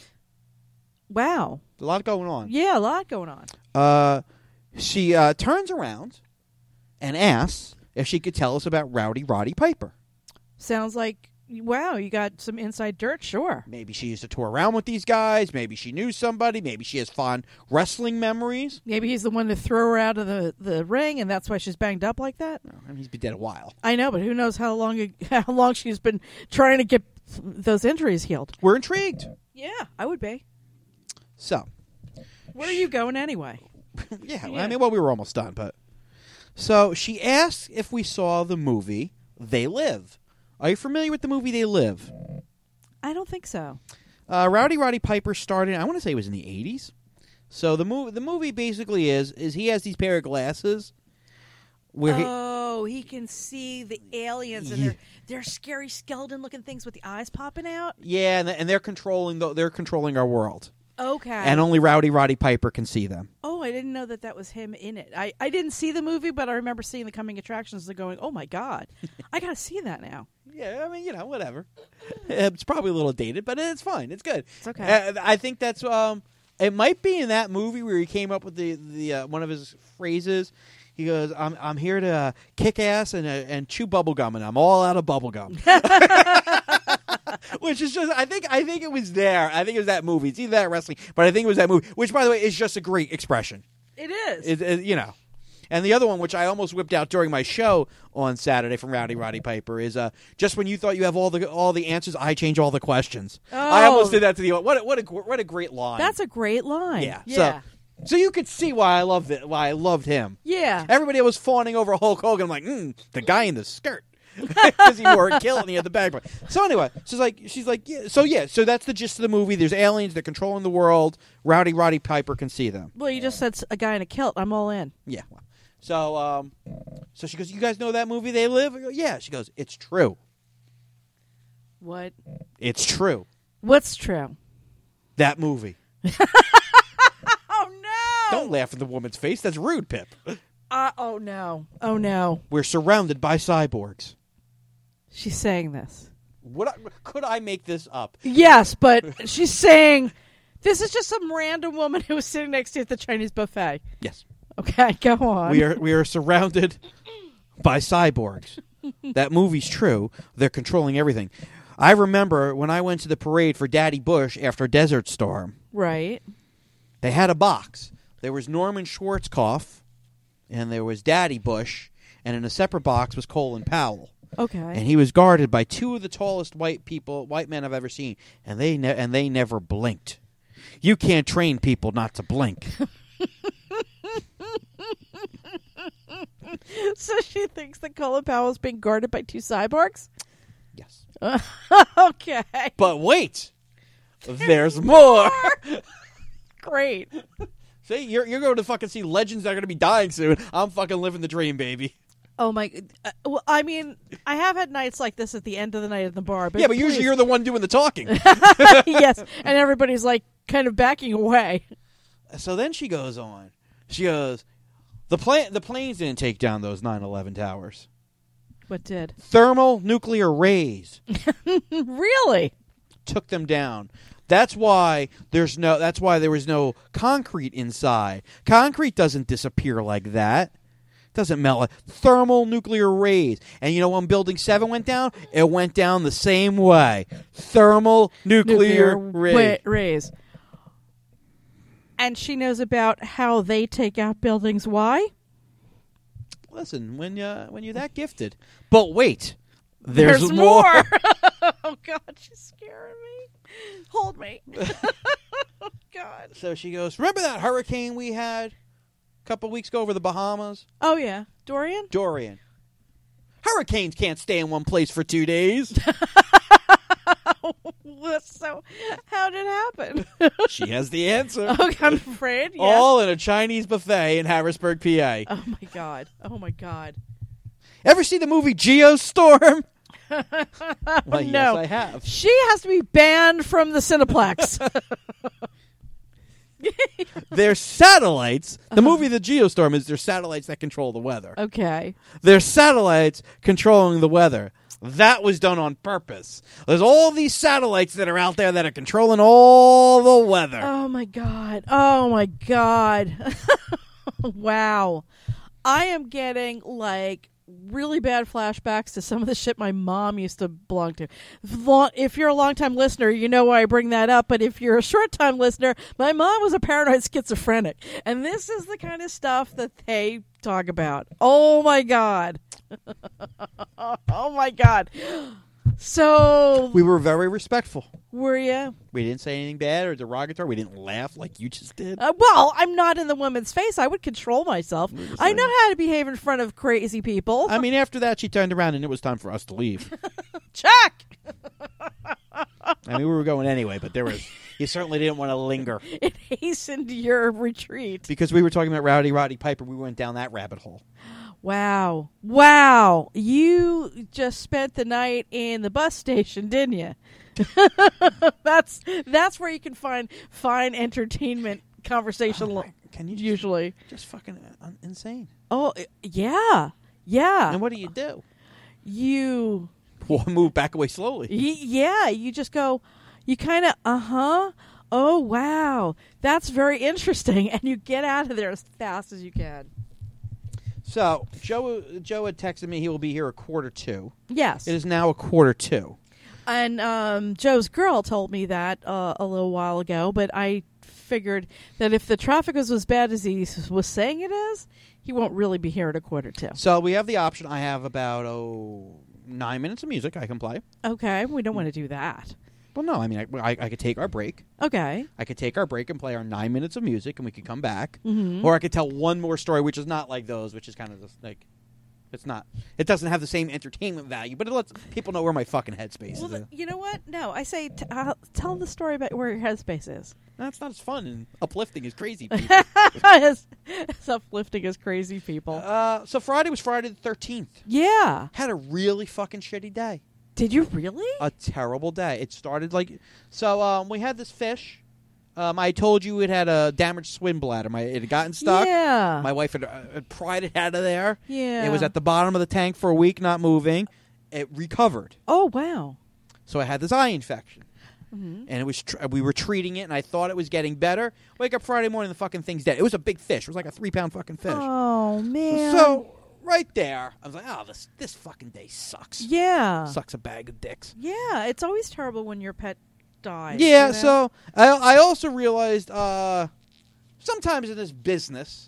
S4: Wow.
S6: A lot going on.
S4: Yeah, a lot going on.
S6: She turns around and asks if she could tell us about Roddy Piper.
S4: Sounds like, wow, you got some inside dirt, sure.
S6: Maybe she used to tour around with these guys. Maybe she knew somebody. Maybe she has fond wrestling memories.
S4: Maybe he's the one to throw her out of the ring, and that's why she's banged up like that.
S6: No, I mean, he's been dead a while.
S4: I know, but who knows how long she's been trying to get those injuries healed.
S6: We're intrigued.
S4: Yeah, I would be.
S6: So.
S4: Where are you going anyway?
S6: Yeah, I mean, well, we were almost done, but. So she asked if we saw the movie They Live. Are you familiar with the movie They Live?
S4: I don't think so.
S6: Roddy Piper started, I want to say it was in the 80s. So the movie basically is he has these pair of glasses where
S4: he can see the aliens and they're scary skeleton-looking things with the eyes popping out?
S6: Yeah, and they're controlling our world.
S4: Okay.
S6: And only Roddy Piper can see them.
S4: Oh, I didn't know that was him in it. I didn't see the movie, but I remember seeing the coming attractions and going, oh, my God. I got to see that now.
S6: Yeah, I mean, whatever. It's probably a little dated, but it's fine. It's good.
S4: It's okay.
S6: I think that's it might be in that movie where he came up with the one of his phrases. He goes, "I'm here to kick ass and chew bubble gum, and I'm all out of bubble gum." Which is just, I think it was there. I think it was that movie. It's either that or wrestling, but I think it was that movie. Which, by the way, is just a great expression.
S4: It is.
S6: And the other one, which I almost whipped out during my show on Saturday from Rowdy Roddy Piper, is just when you thought you have all the answers, I change all the questions.
S4: Oh.
S6: I almost did that to the what a great line.
S4: That's a great line.
S6: Yeah. So you could see why I loved it. Why I loved him.
S4: Yeah.
S6: Everybody was fawning over Hulk Hogan. I'm like, the guy in the skirt. Because he wore a kilt and he had the bag. So anyway, she's like, so that's the gist of the movie. There's aliens. They're controlling the world. Rowdy Roddy Piper can see them.
S4: Well, you just said a guy in a kilt. I'm all in.
S6: Yeah. So she goes, you guys know that movie They Live? I go, yeah. She goes, it's true.
S4: What?
S6: It's true.
S4: What's true?
S6: That movie.
S4: Oh, no.
S6: Don't laugh in the woman's face. That's rude, Pip.
S4: Oh, no. Oh, no.
S6: We're surrounded by cyborgs.
S4: She's saying this.
S6: Could I make this up?
S4: Yes, but she's saying this is just some random woman who was sitting next to you at the Chinese buffet.
S6: Yes.
S4: Okay, go on.
S6: We are surrounded by cyborgs. That movie's true. They're controlling everything. I remember when I went to the parade for Daddy Bush after Desert Storm.
S4: Right.
S6: They had a box. There was Norman Schwarzkopf, and there was Daddy Bush, and in a separate box was Colin Powell.
S4: Okay.
S6: And he was guarded by two of the tallest white men I've ever seen, and they never blinked. You can't train people not to blink.
S4: So she thinks that Colin Powell is being guarded by two cyborgs?
S6: Yes.
S4: Okay.
S6: But wait, there's more.
S4: Great.
S6: See, you're going to fucking see legends that are going to be dying soon. I'm fucking living the dream, baby.
S4: Oh my! Well, I mean, I have had nights like this at the end of the night at the bar. But
S6: yeah, but usually you're the one doing the talking.
S4: Yes, and everybody's like kind of backing away.
S6: So then she goes on. She goes, the planes didn't take down those 9/11 towers.
S4: What did?
S6: Thermal nuclear rays.
S4: Really?
S6: Took them down. That's why there was no concrete inside. Concrete doesn't disappear like that. Doesn't melt. Thermal nuclear rays. And you know when Building 7 went down? It went down the same way. Thermal nuclear
S4: rays. And she knows about how they take out buildings. Why?
S6: Listen, when you're that gifted. But wait. There's
S4: more. Oh, God, she's scaring me. Hold me. Oh, God.
S6: So she goes, remember that hurricane we had a couple weeks ago over the Bahamas?
S4: Oh, yeah. Dorian?
S6: Dorian. Hurricanes can't stay in one place for 2 days.
S4: So, how did it happen?
S6: She has the answer.
S4: Okay, I'm afraid, yes.
S6: All in a Chinese buffet in Harrisburg, PA.
S4: Oh, my God. Oh, my God.
S6: Ever see the movie Geostorm? Well,
S4: no.
S6: Yes, I have.
S4: She has to be banned from the Cineplex.
S6: There's satellites. The movie The Geostorm is there's satellites that control the weather.
S4: Okay.
S6: There's satellites controlling the weather. That was done on purpose. There's all these satellites that are out there that are controlling all the weather.
S4: Oh, my God. Oh, my God. Wow. I am getting, like, really bad flashbacks to some of the shit my mom used to belong to. If you're a long-time listener, you know why I bring that up, but if you're a short-time listener, my mom was a paranoid schizophrenic, and this is the kind of stuff that they talk about. Oh, my God. Oh, my God. So...
S6: We were very respectful.
S4: Were you?
S6: We didn't say anything bad or derogatory. We didn't laugh like you just did.
S4: Well, I'm not in the woman's face. I would control myself. I know how to behave in front of crazy people.
S6: I mean, after that, she turned around and it was time for us to leave.
S4: Check!
S6: I mean, we were going anyway, but you certainly didn't want to linger.
S4: It hastened your retreat.
S6: Because we were talking about Rowdy Roddy Piper, we went down that rabbit hole.
S4: Wow. Wow. You just spent the night in the bus station, didn't you? That's where you can find fine entertainment conversation.
S6: Can you
S4: usually
S6: just fucking insane?
S4: Oh, yeah. Yeah.
S6: And what do?
S4: You
S6: move back away slowly.
S4: Yeah, you just go, you kind of, oh, wow, that's very interesting, and you get out of there as fast as you can.
S6: So, Joe had texted me he will be here 1:45.
S4: Yes.
S6: It is now 1:45.
S4: And Joe's girl told me that a little while ago, but I figured that if the traffic was as bad as he was saying it is, he won't really be here at 1:45.
S6: So, we have the option. I have about, 9 minutes of music I can play.
S4: Okay, we don't want to do that.
S6: Well, no, I mean, I could take our break.
S4: Okay.
S6: I could take our break and play our 9 minutes of music, and we could come back.
S4: Mm-hmm.
S6: Or I could tell one more story, which is not like those, which is kind of just like, it's not. It doesn't have the same entertainment value, but it lets people know where my fucking headspace is.
S4: You know what? No, I say tell the story about where your headspace is.
S6: That's not as fun and uplifting as crazy people.
S4: As uplifting as crazy people.
S6: So Friday was Friday the 13th.
S4: Yeah.
S6: Had a really fucking shitty day.
S4: Did you really?
S6: A terrible day. It started like... So we had this fish. I told you it had a damaged swim bladder. It had gotten stuck.
S4: Yeah.
S6: My wife had pried it out of there.
S4: Yeah.
S6: It was at the bottom of the tank for a week, not moving. It recovered.
S4: Oh, wow.
S6: So I had this eye infection.
S4: Mm-hmm.
S6: And it was we were treating it, and I thought it was getting better. Wake up Friday morning, the fucking thing's dead. It was a big fish. It was like a 3-pound fucking fish.
S4: Oh, man.
S6: So... right there, I was like, oh, this fucking day sucks.
S4: Yeah.
S6: Sucks a bag of dicks.
S4: Yeah, it's always terrible when your pet dies.
S6: Yeah,
S4: you know?
S6: so I also realized sometimes in this business,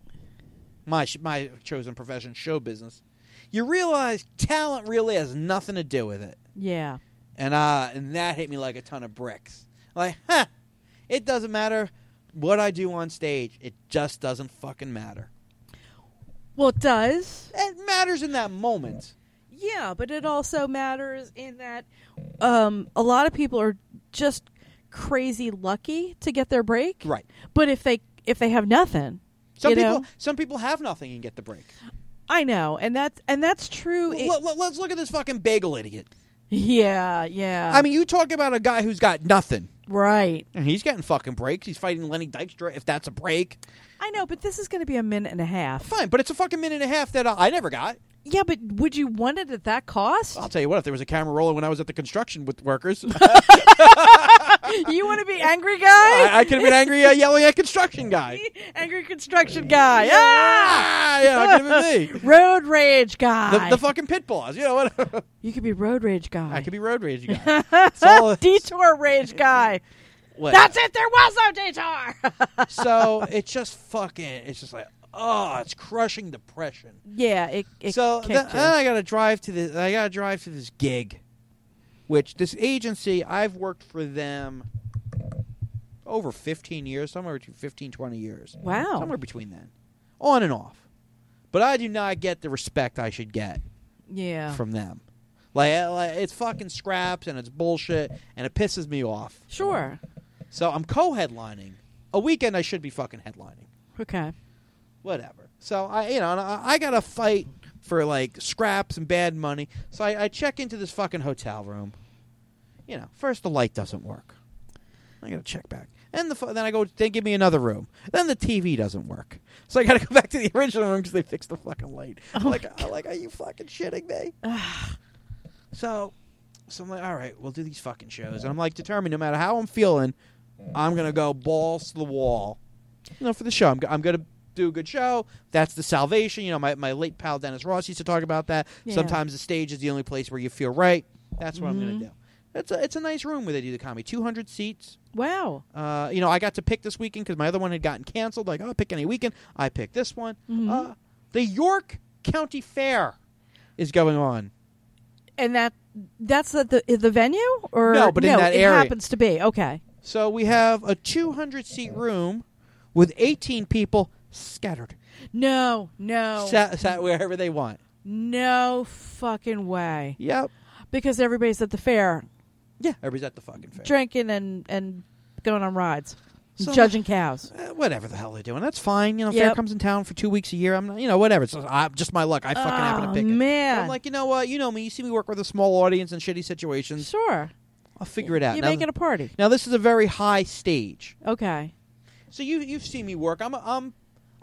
S6: my chosen profession, show business, you realize talent really has nothing to do with it.
S4: Yeah.
S6: And that hit me like a ton of bricks. Like, it doesn't matter what I do on stage. It just doesn't fucking matter.
S4: Well, it does.
S6: It matters in that moment.
S4: Yeah, but it also matters in that a lot of people are just crazy lucky to get their break.
S6: Right.
S4: But if they have nothing,
S6: some people have nothing and get the break.
S4: I know, and that's true.
S6: Let's look at this fucking bagel idiot.
S4: Yeah, yeah.
S6: I mean, you talk about a guy who's got nothing.
S4: Right.
S6: And he's getting fucking breaks. He's fighting Lenny Dykstra, if that's a break.
S4: I know, but this is going to be a minute and a half.
S6: Fine, but it's a fucking minute and a half that I never got.
S4: Yeah, but would you want it at that cost?
S6: I'll tell you what, if there was a camera rolling when I was at the construction with workers.
S4: You want to be angry guy?
S6: I could have been angry yelling at construction guy.
S4: Angry construction guy.
S6: Yeah, that could have been me.
S4: Road rage guy.
S6: The fucking pit boss. You know what?
S4: You could be road rage guy.
S6: I could be road rage guy.
S4: Detour rage guy.
S6: What?
S4: That's it. There was no detour.
S6: So it's just it's like, oh, it's crushing depression.
S4: Yeah, it
S6: so
S4: then
S6: I gotta drive to this gig, which this agency, I've worked for them over 15 years, somewhere between 15, 20 years.
S4: Wow.
S6: Somewhere between then. On and off. But I do not get the respect I should get from them. Like it's fucking scraps and it's bullshit and it pisses me off.
S4: Sure.
S6: So I'm co-headlining. A weekend I should be fucking headlining.
S4: Okay.
S6: Whatever. So I gotta fight for like scraps and bad money. So I check into this fucking hotel room. First the light doesn't work. I gotta check back, and then I go. They give me another room. Then the TV doesn't work. So I gotta go back to the original room because they fixed the fucking light. I'm like, are you fucking shitting me? So I'm like, all right, we'll do these fucking shows, and I'm like determined. No matter how I'm feeling, I'm gonna go balls to the wall. For the show, I'm gonna do a good show. That's the salvation. My late pal Dennis Ross used to talk about that. Yeah. Sometimes the stage is the only place where you feel right. That's what I'm gonna do. It's a nice room where they do the comedy. 200 seats.
S4: Wow.
S6: I got to pick this weekend because my other one had gotten canceled. Like, I'll pick any weekend. I picked this one.
S4: Mm-hmm.
S6: The York County Fair is going on.
S4: And that's at the venue? Or
S6: no, but in that area.
S4: It happens to be. Okay.
S6: So we have a 200-seat room with 18 people scattered.
S4: No.
S6: Sat wherever they want.
S4: No fucking way.
S6: Yep.
S4: Because everybody's at the fair.
S6: Yeah, everybody's at the fucking fair.
S4: Drinking and going on rides. Judging cows.
S6: Whatever the hell they're doing. That's fine. Fair comes in town for 2 weeks a year. I'm not, whatever. It's just my luck. I fucking happen to pick it.
S4: Man.
S6: But I'm like, you know what? You know me. You see me work with a small audience in shitty situations.
S4: Sure.
S6: I'll figure it out.
S4: You're making a party.
S6: Now, this is a very high stage.
S4: Okay.
S6: So you've seen me work. I'm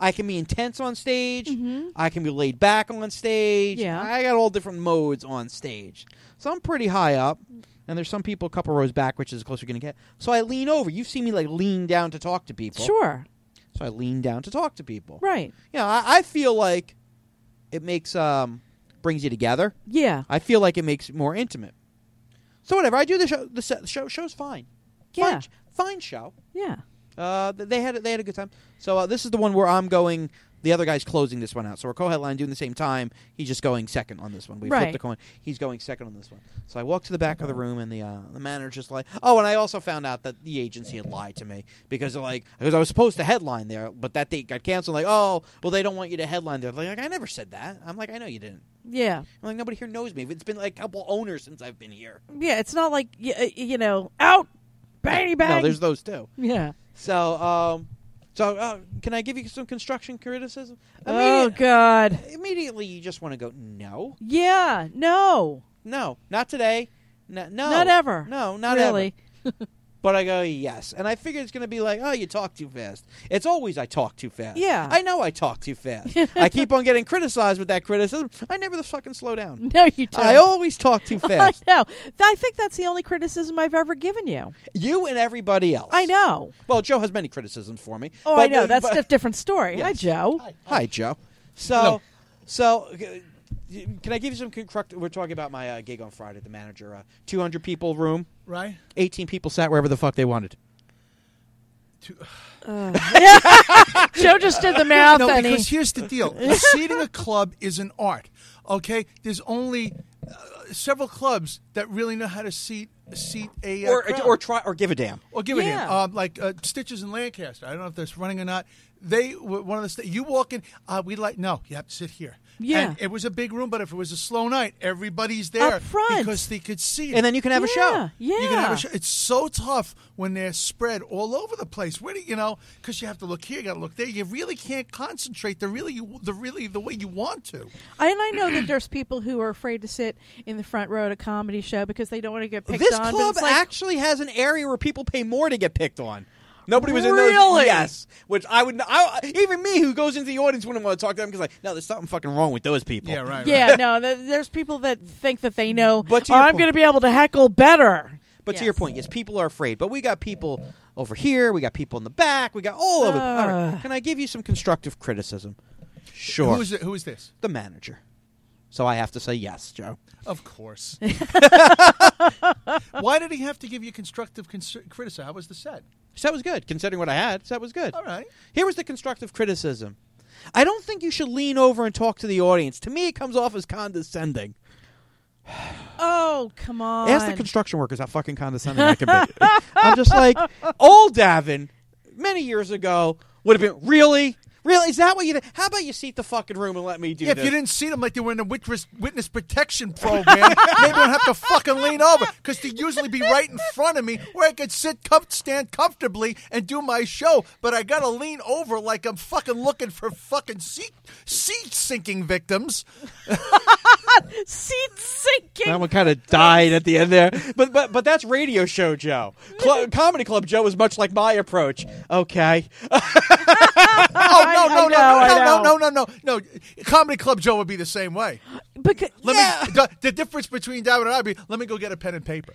S6: I can be intense on stage. I can be laid back on stage.
S4: Yeah.
S6: I got all different modes on stage. So I'm pretty high up. And there's some people a couple rows back, which is as close as you're going to get. So I lean over. You've seen me lean down to talk to people.
S4: Sure.
S6: So I lean down to talk to people.
S4: Right.
S6: I feel like it makes brings you together.
S4: Yeah.
S6: I feel like it makes it more intimate. So whatever. I do the show. The show's fine.
S4: Yeah.
S6: Fine show.
S4: Yeah.
S6: They had a good time. So this is the one where I'm going. The other guy's closing this one out. So we're co-headline doing the same time. He's just going second on this one. We flipped the coin. He's going second on this one. So I walk to the back of the room, and the manager's like, oh, and I also found out that the agency had lied to me because I was supposed to headline there, but that date got canceled. Like, oh, well, they don't want you to headline there. Like, I never said that. I'm like, I know you didn't.
S4: Yeah.
S6: I'm like, nobody here knows me. It's been like a couple owners since I've been here.
S4: Yeah, it's not like, out, bang, bang.
S6: No, there's those too.
S4: Yeah.
S6: So, can I give you some construction criticism?
S4: Oh, God.
S6: Immediately, you just want to go, no.
S4: Yeah, no.
S6: No, not today. No.
S4: Not ever.
S6: No, not
S4: really.
S6: ever. But I go, yes. And I figured it's going to be like, oh, you talk too fast. It's always I talk too fast.
S4: Yeah.
S6: I know I talk too fast. I keep on getting criticized with that criticism. I never fucking slow down.
S4: No, you don't.
S6: I always talk too fast.
S4: I know. I think that's the only criticism I've ever given you.
S6: You and everybody else.
S4: I know.
S6: Well, Joe has many criticisms for me.
S4: Oh, I know. That's a different story.
S6: Yes.
S4: Hi, Joe.
S6: Hi, Joe. So, can I give you some constructive? We're talking about my gig on Friday, the manager. 200 people room.
S3: Right.
S6: 18 people sat wherever the fuck they wanted.
S4: Joe just did the math.
S3: No, because here's the deal. Seating a club is an art. Okay? There's only several clubs that really know how to seat a crowd.
S6: or try or give a damn.
S3: Or give a damn. Like Stitches in Lancaster. I don't know if that's running or not. They were one of the you walk in. We no, you have to sit here.
S4: Yeah,
S3: and it was a big room, but if it was a slow night, everybody's there
S4: up front
S3: because they could see it.
S6: And then you can have a show.
S4: Yeah,
S3: you can have a show. It's so tough when they're spread all over the place. Where do because you have to look here, you got to look there. You really can't concentrate the way you want to.
S4: And I know that there's people who are afraid to sit in the front row at a comedy show because they don't want to get picked
S6: this
S4: on.
S6: This club
S4: actually
S6: has an area where people pay more to get picked on. Nobody was
S4: really?
S6: in those. Yes, which even me who goes into the audience wouldn't want to talk to them because no, there's something fucking wrong with those people.
S3: Yeah, right.
S4: Yeah, no, there's people that think that they know.
S6: But
S4: I'm going to be able to heckle better.
S6: But to your point, yes, people are afraid. But we got people over here. We got people in the back. We got all over. All right. Can I give you some constructive criticism? Sure.
S3: Who is this?
S6: The manager. So I have to say yes, Joe.
S3: Of course. Why did he have to give you constructive criticism? How was the set?
S6: Set was good, considering what I had. Set was good.
S3: All right.
S6: Here was the constructive criticism. I don't think you should lean over and talk to the audience. To me, it comes off as condescending.
S4: Oh, come on.
S6: Ask the construction workers how fucking condescending I can be. I'm just like, old Davin, many years ago, would have been, really? Really? Is that what you did? How about you seat the fucking room and let me do this?
S3: If you didn't seat them like they were in a witness protection program, maybe I don't have to fucking lean over because they'd usually be right in front of me where I could stand comfortably and do my show. But I got to lean over like I'm fucking looking for fucking seat sinking victims.
S4: Seat sinking.
S6: That one kind of died at the end there. But that's radio show Joe. Comedy Club Joe is much like my approach. Okay.
S3: No. Comedy Club Joe would be the same way. The difference between Davin and I would be, let me go get a pen and paper.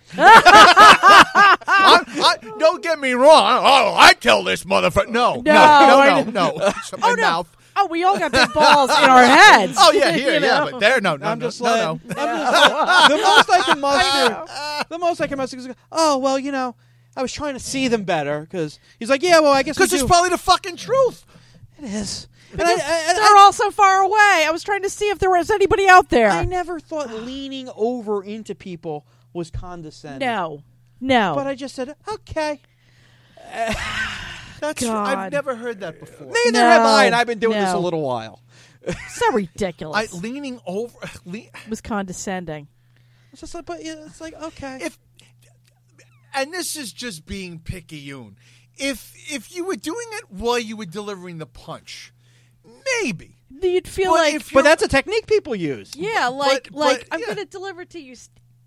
S3: Don't get me wrong. I tell this motherfucker. No. My mouth.
S4: Oh, we all got big balls in our heads.
S3: Oh, yeah, here, but there, no. I'm just like,
S6: the most I can muster is, oh, well, I was trying to see them better because he's like, yeah, well, I guess
S3: because it's probably the fucking truth.
S6: It is.
S4: They're all so far away. I was trying to see if there was anybody out there.
S6: I never thought leaning over into people was condescending.
S4: No.
S6: But I just said, okay.
S3: That's true. I've never heard that before.
S6: Neither have I, and I've been doing this a little while.
S4: So ridiculous.
S3: Leaning over
S4: was condescending.
S6: It's just like, but it's like, okay.
S3: And this is just being picky-yoon. If you were doing it while you were delivering the punch, maybe.
S4: You'd feel
S6: but that's a technique people use.
S4: Yeah, like I'm going to deliver to you.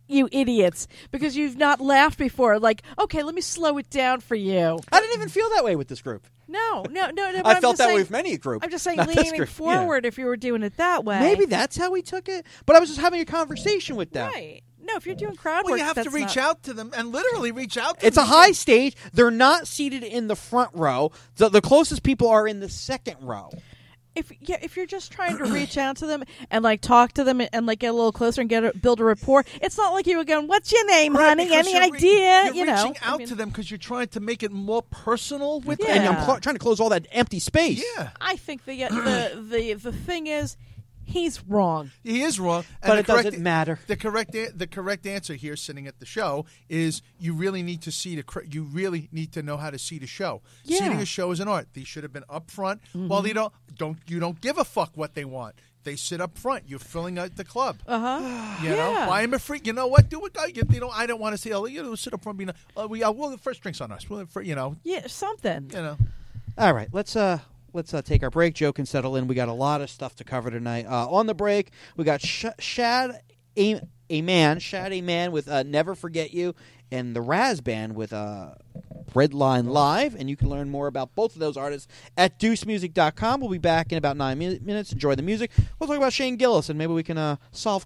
S4: you idiots, because you've not laughed before. Like, okay, let me slow it down for you.
S6: I didn't even feel that way with this group.
S4: No.
S6: I felt that way with many groups.
S4: I'm just saying, leaning forward if you were doing it that way.
S6: Maybe that's how we took it. But I was just having a conversation with them.
S4: Right. No, if you're doing crowd work,
S3: you have to reach out to them and literally reach out to them.
S6: It's a high stage. They're not seated in the front row. The closest people are in the second row.
S4: If you're just trying to reach out to them and like talk to them and like get a little closer and build a rapport, it's not like you were going, "What's your name, honey? Any idea?"
S3: You're reaching out to them because you're trying to make it more personal with them.
S6: And I'm trying to close all that empty space.
S3: Yeah,
S4: I think the thing is, he's wrong.
S3: He is wrong,
S6: but it doesn't matter.
S3: The correct answer here, sitting at the show, is you really need to you really need to know how to seat a show.
S4: Yeah.
S3: Seating a show is an art. These should have been up front. Well, you don't give a fuck what they want. They sit up front. You're filling out the club. You know, buy them a free. You know what? Do it. I don't want to say. Sit up front. The first drinks on us.
S4: Yeah, something.
S3: All
S6: right. Let's take our break. Joe can settle in. We got a lot of stuff to cover tonight. On the break, we got Shad A Man with Never Forget You, and the Raz Band with Redline Live. And you can learn more about both of those artists at deucemusic.com. We'll be back in about 9 minutes. Enjoy the music. We'll talk about Shane Gillis, and maybe we can solve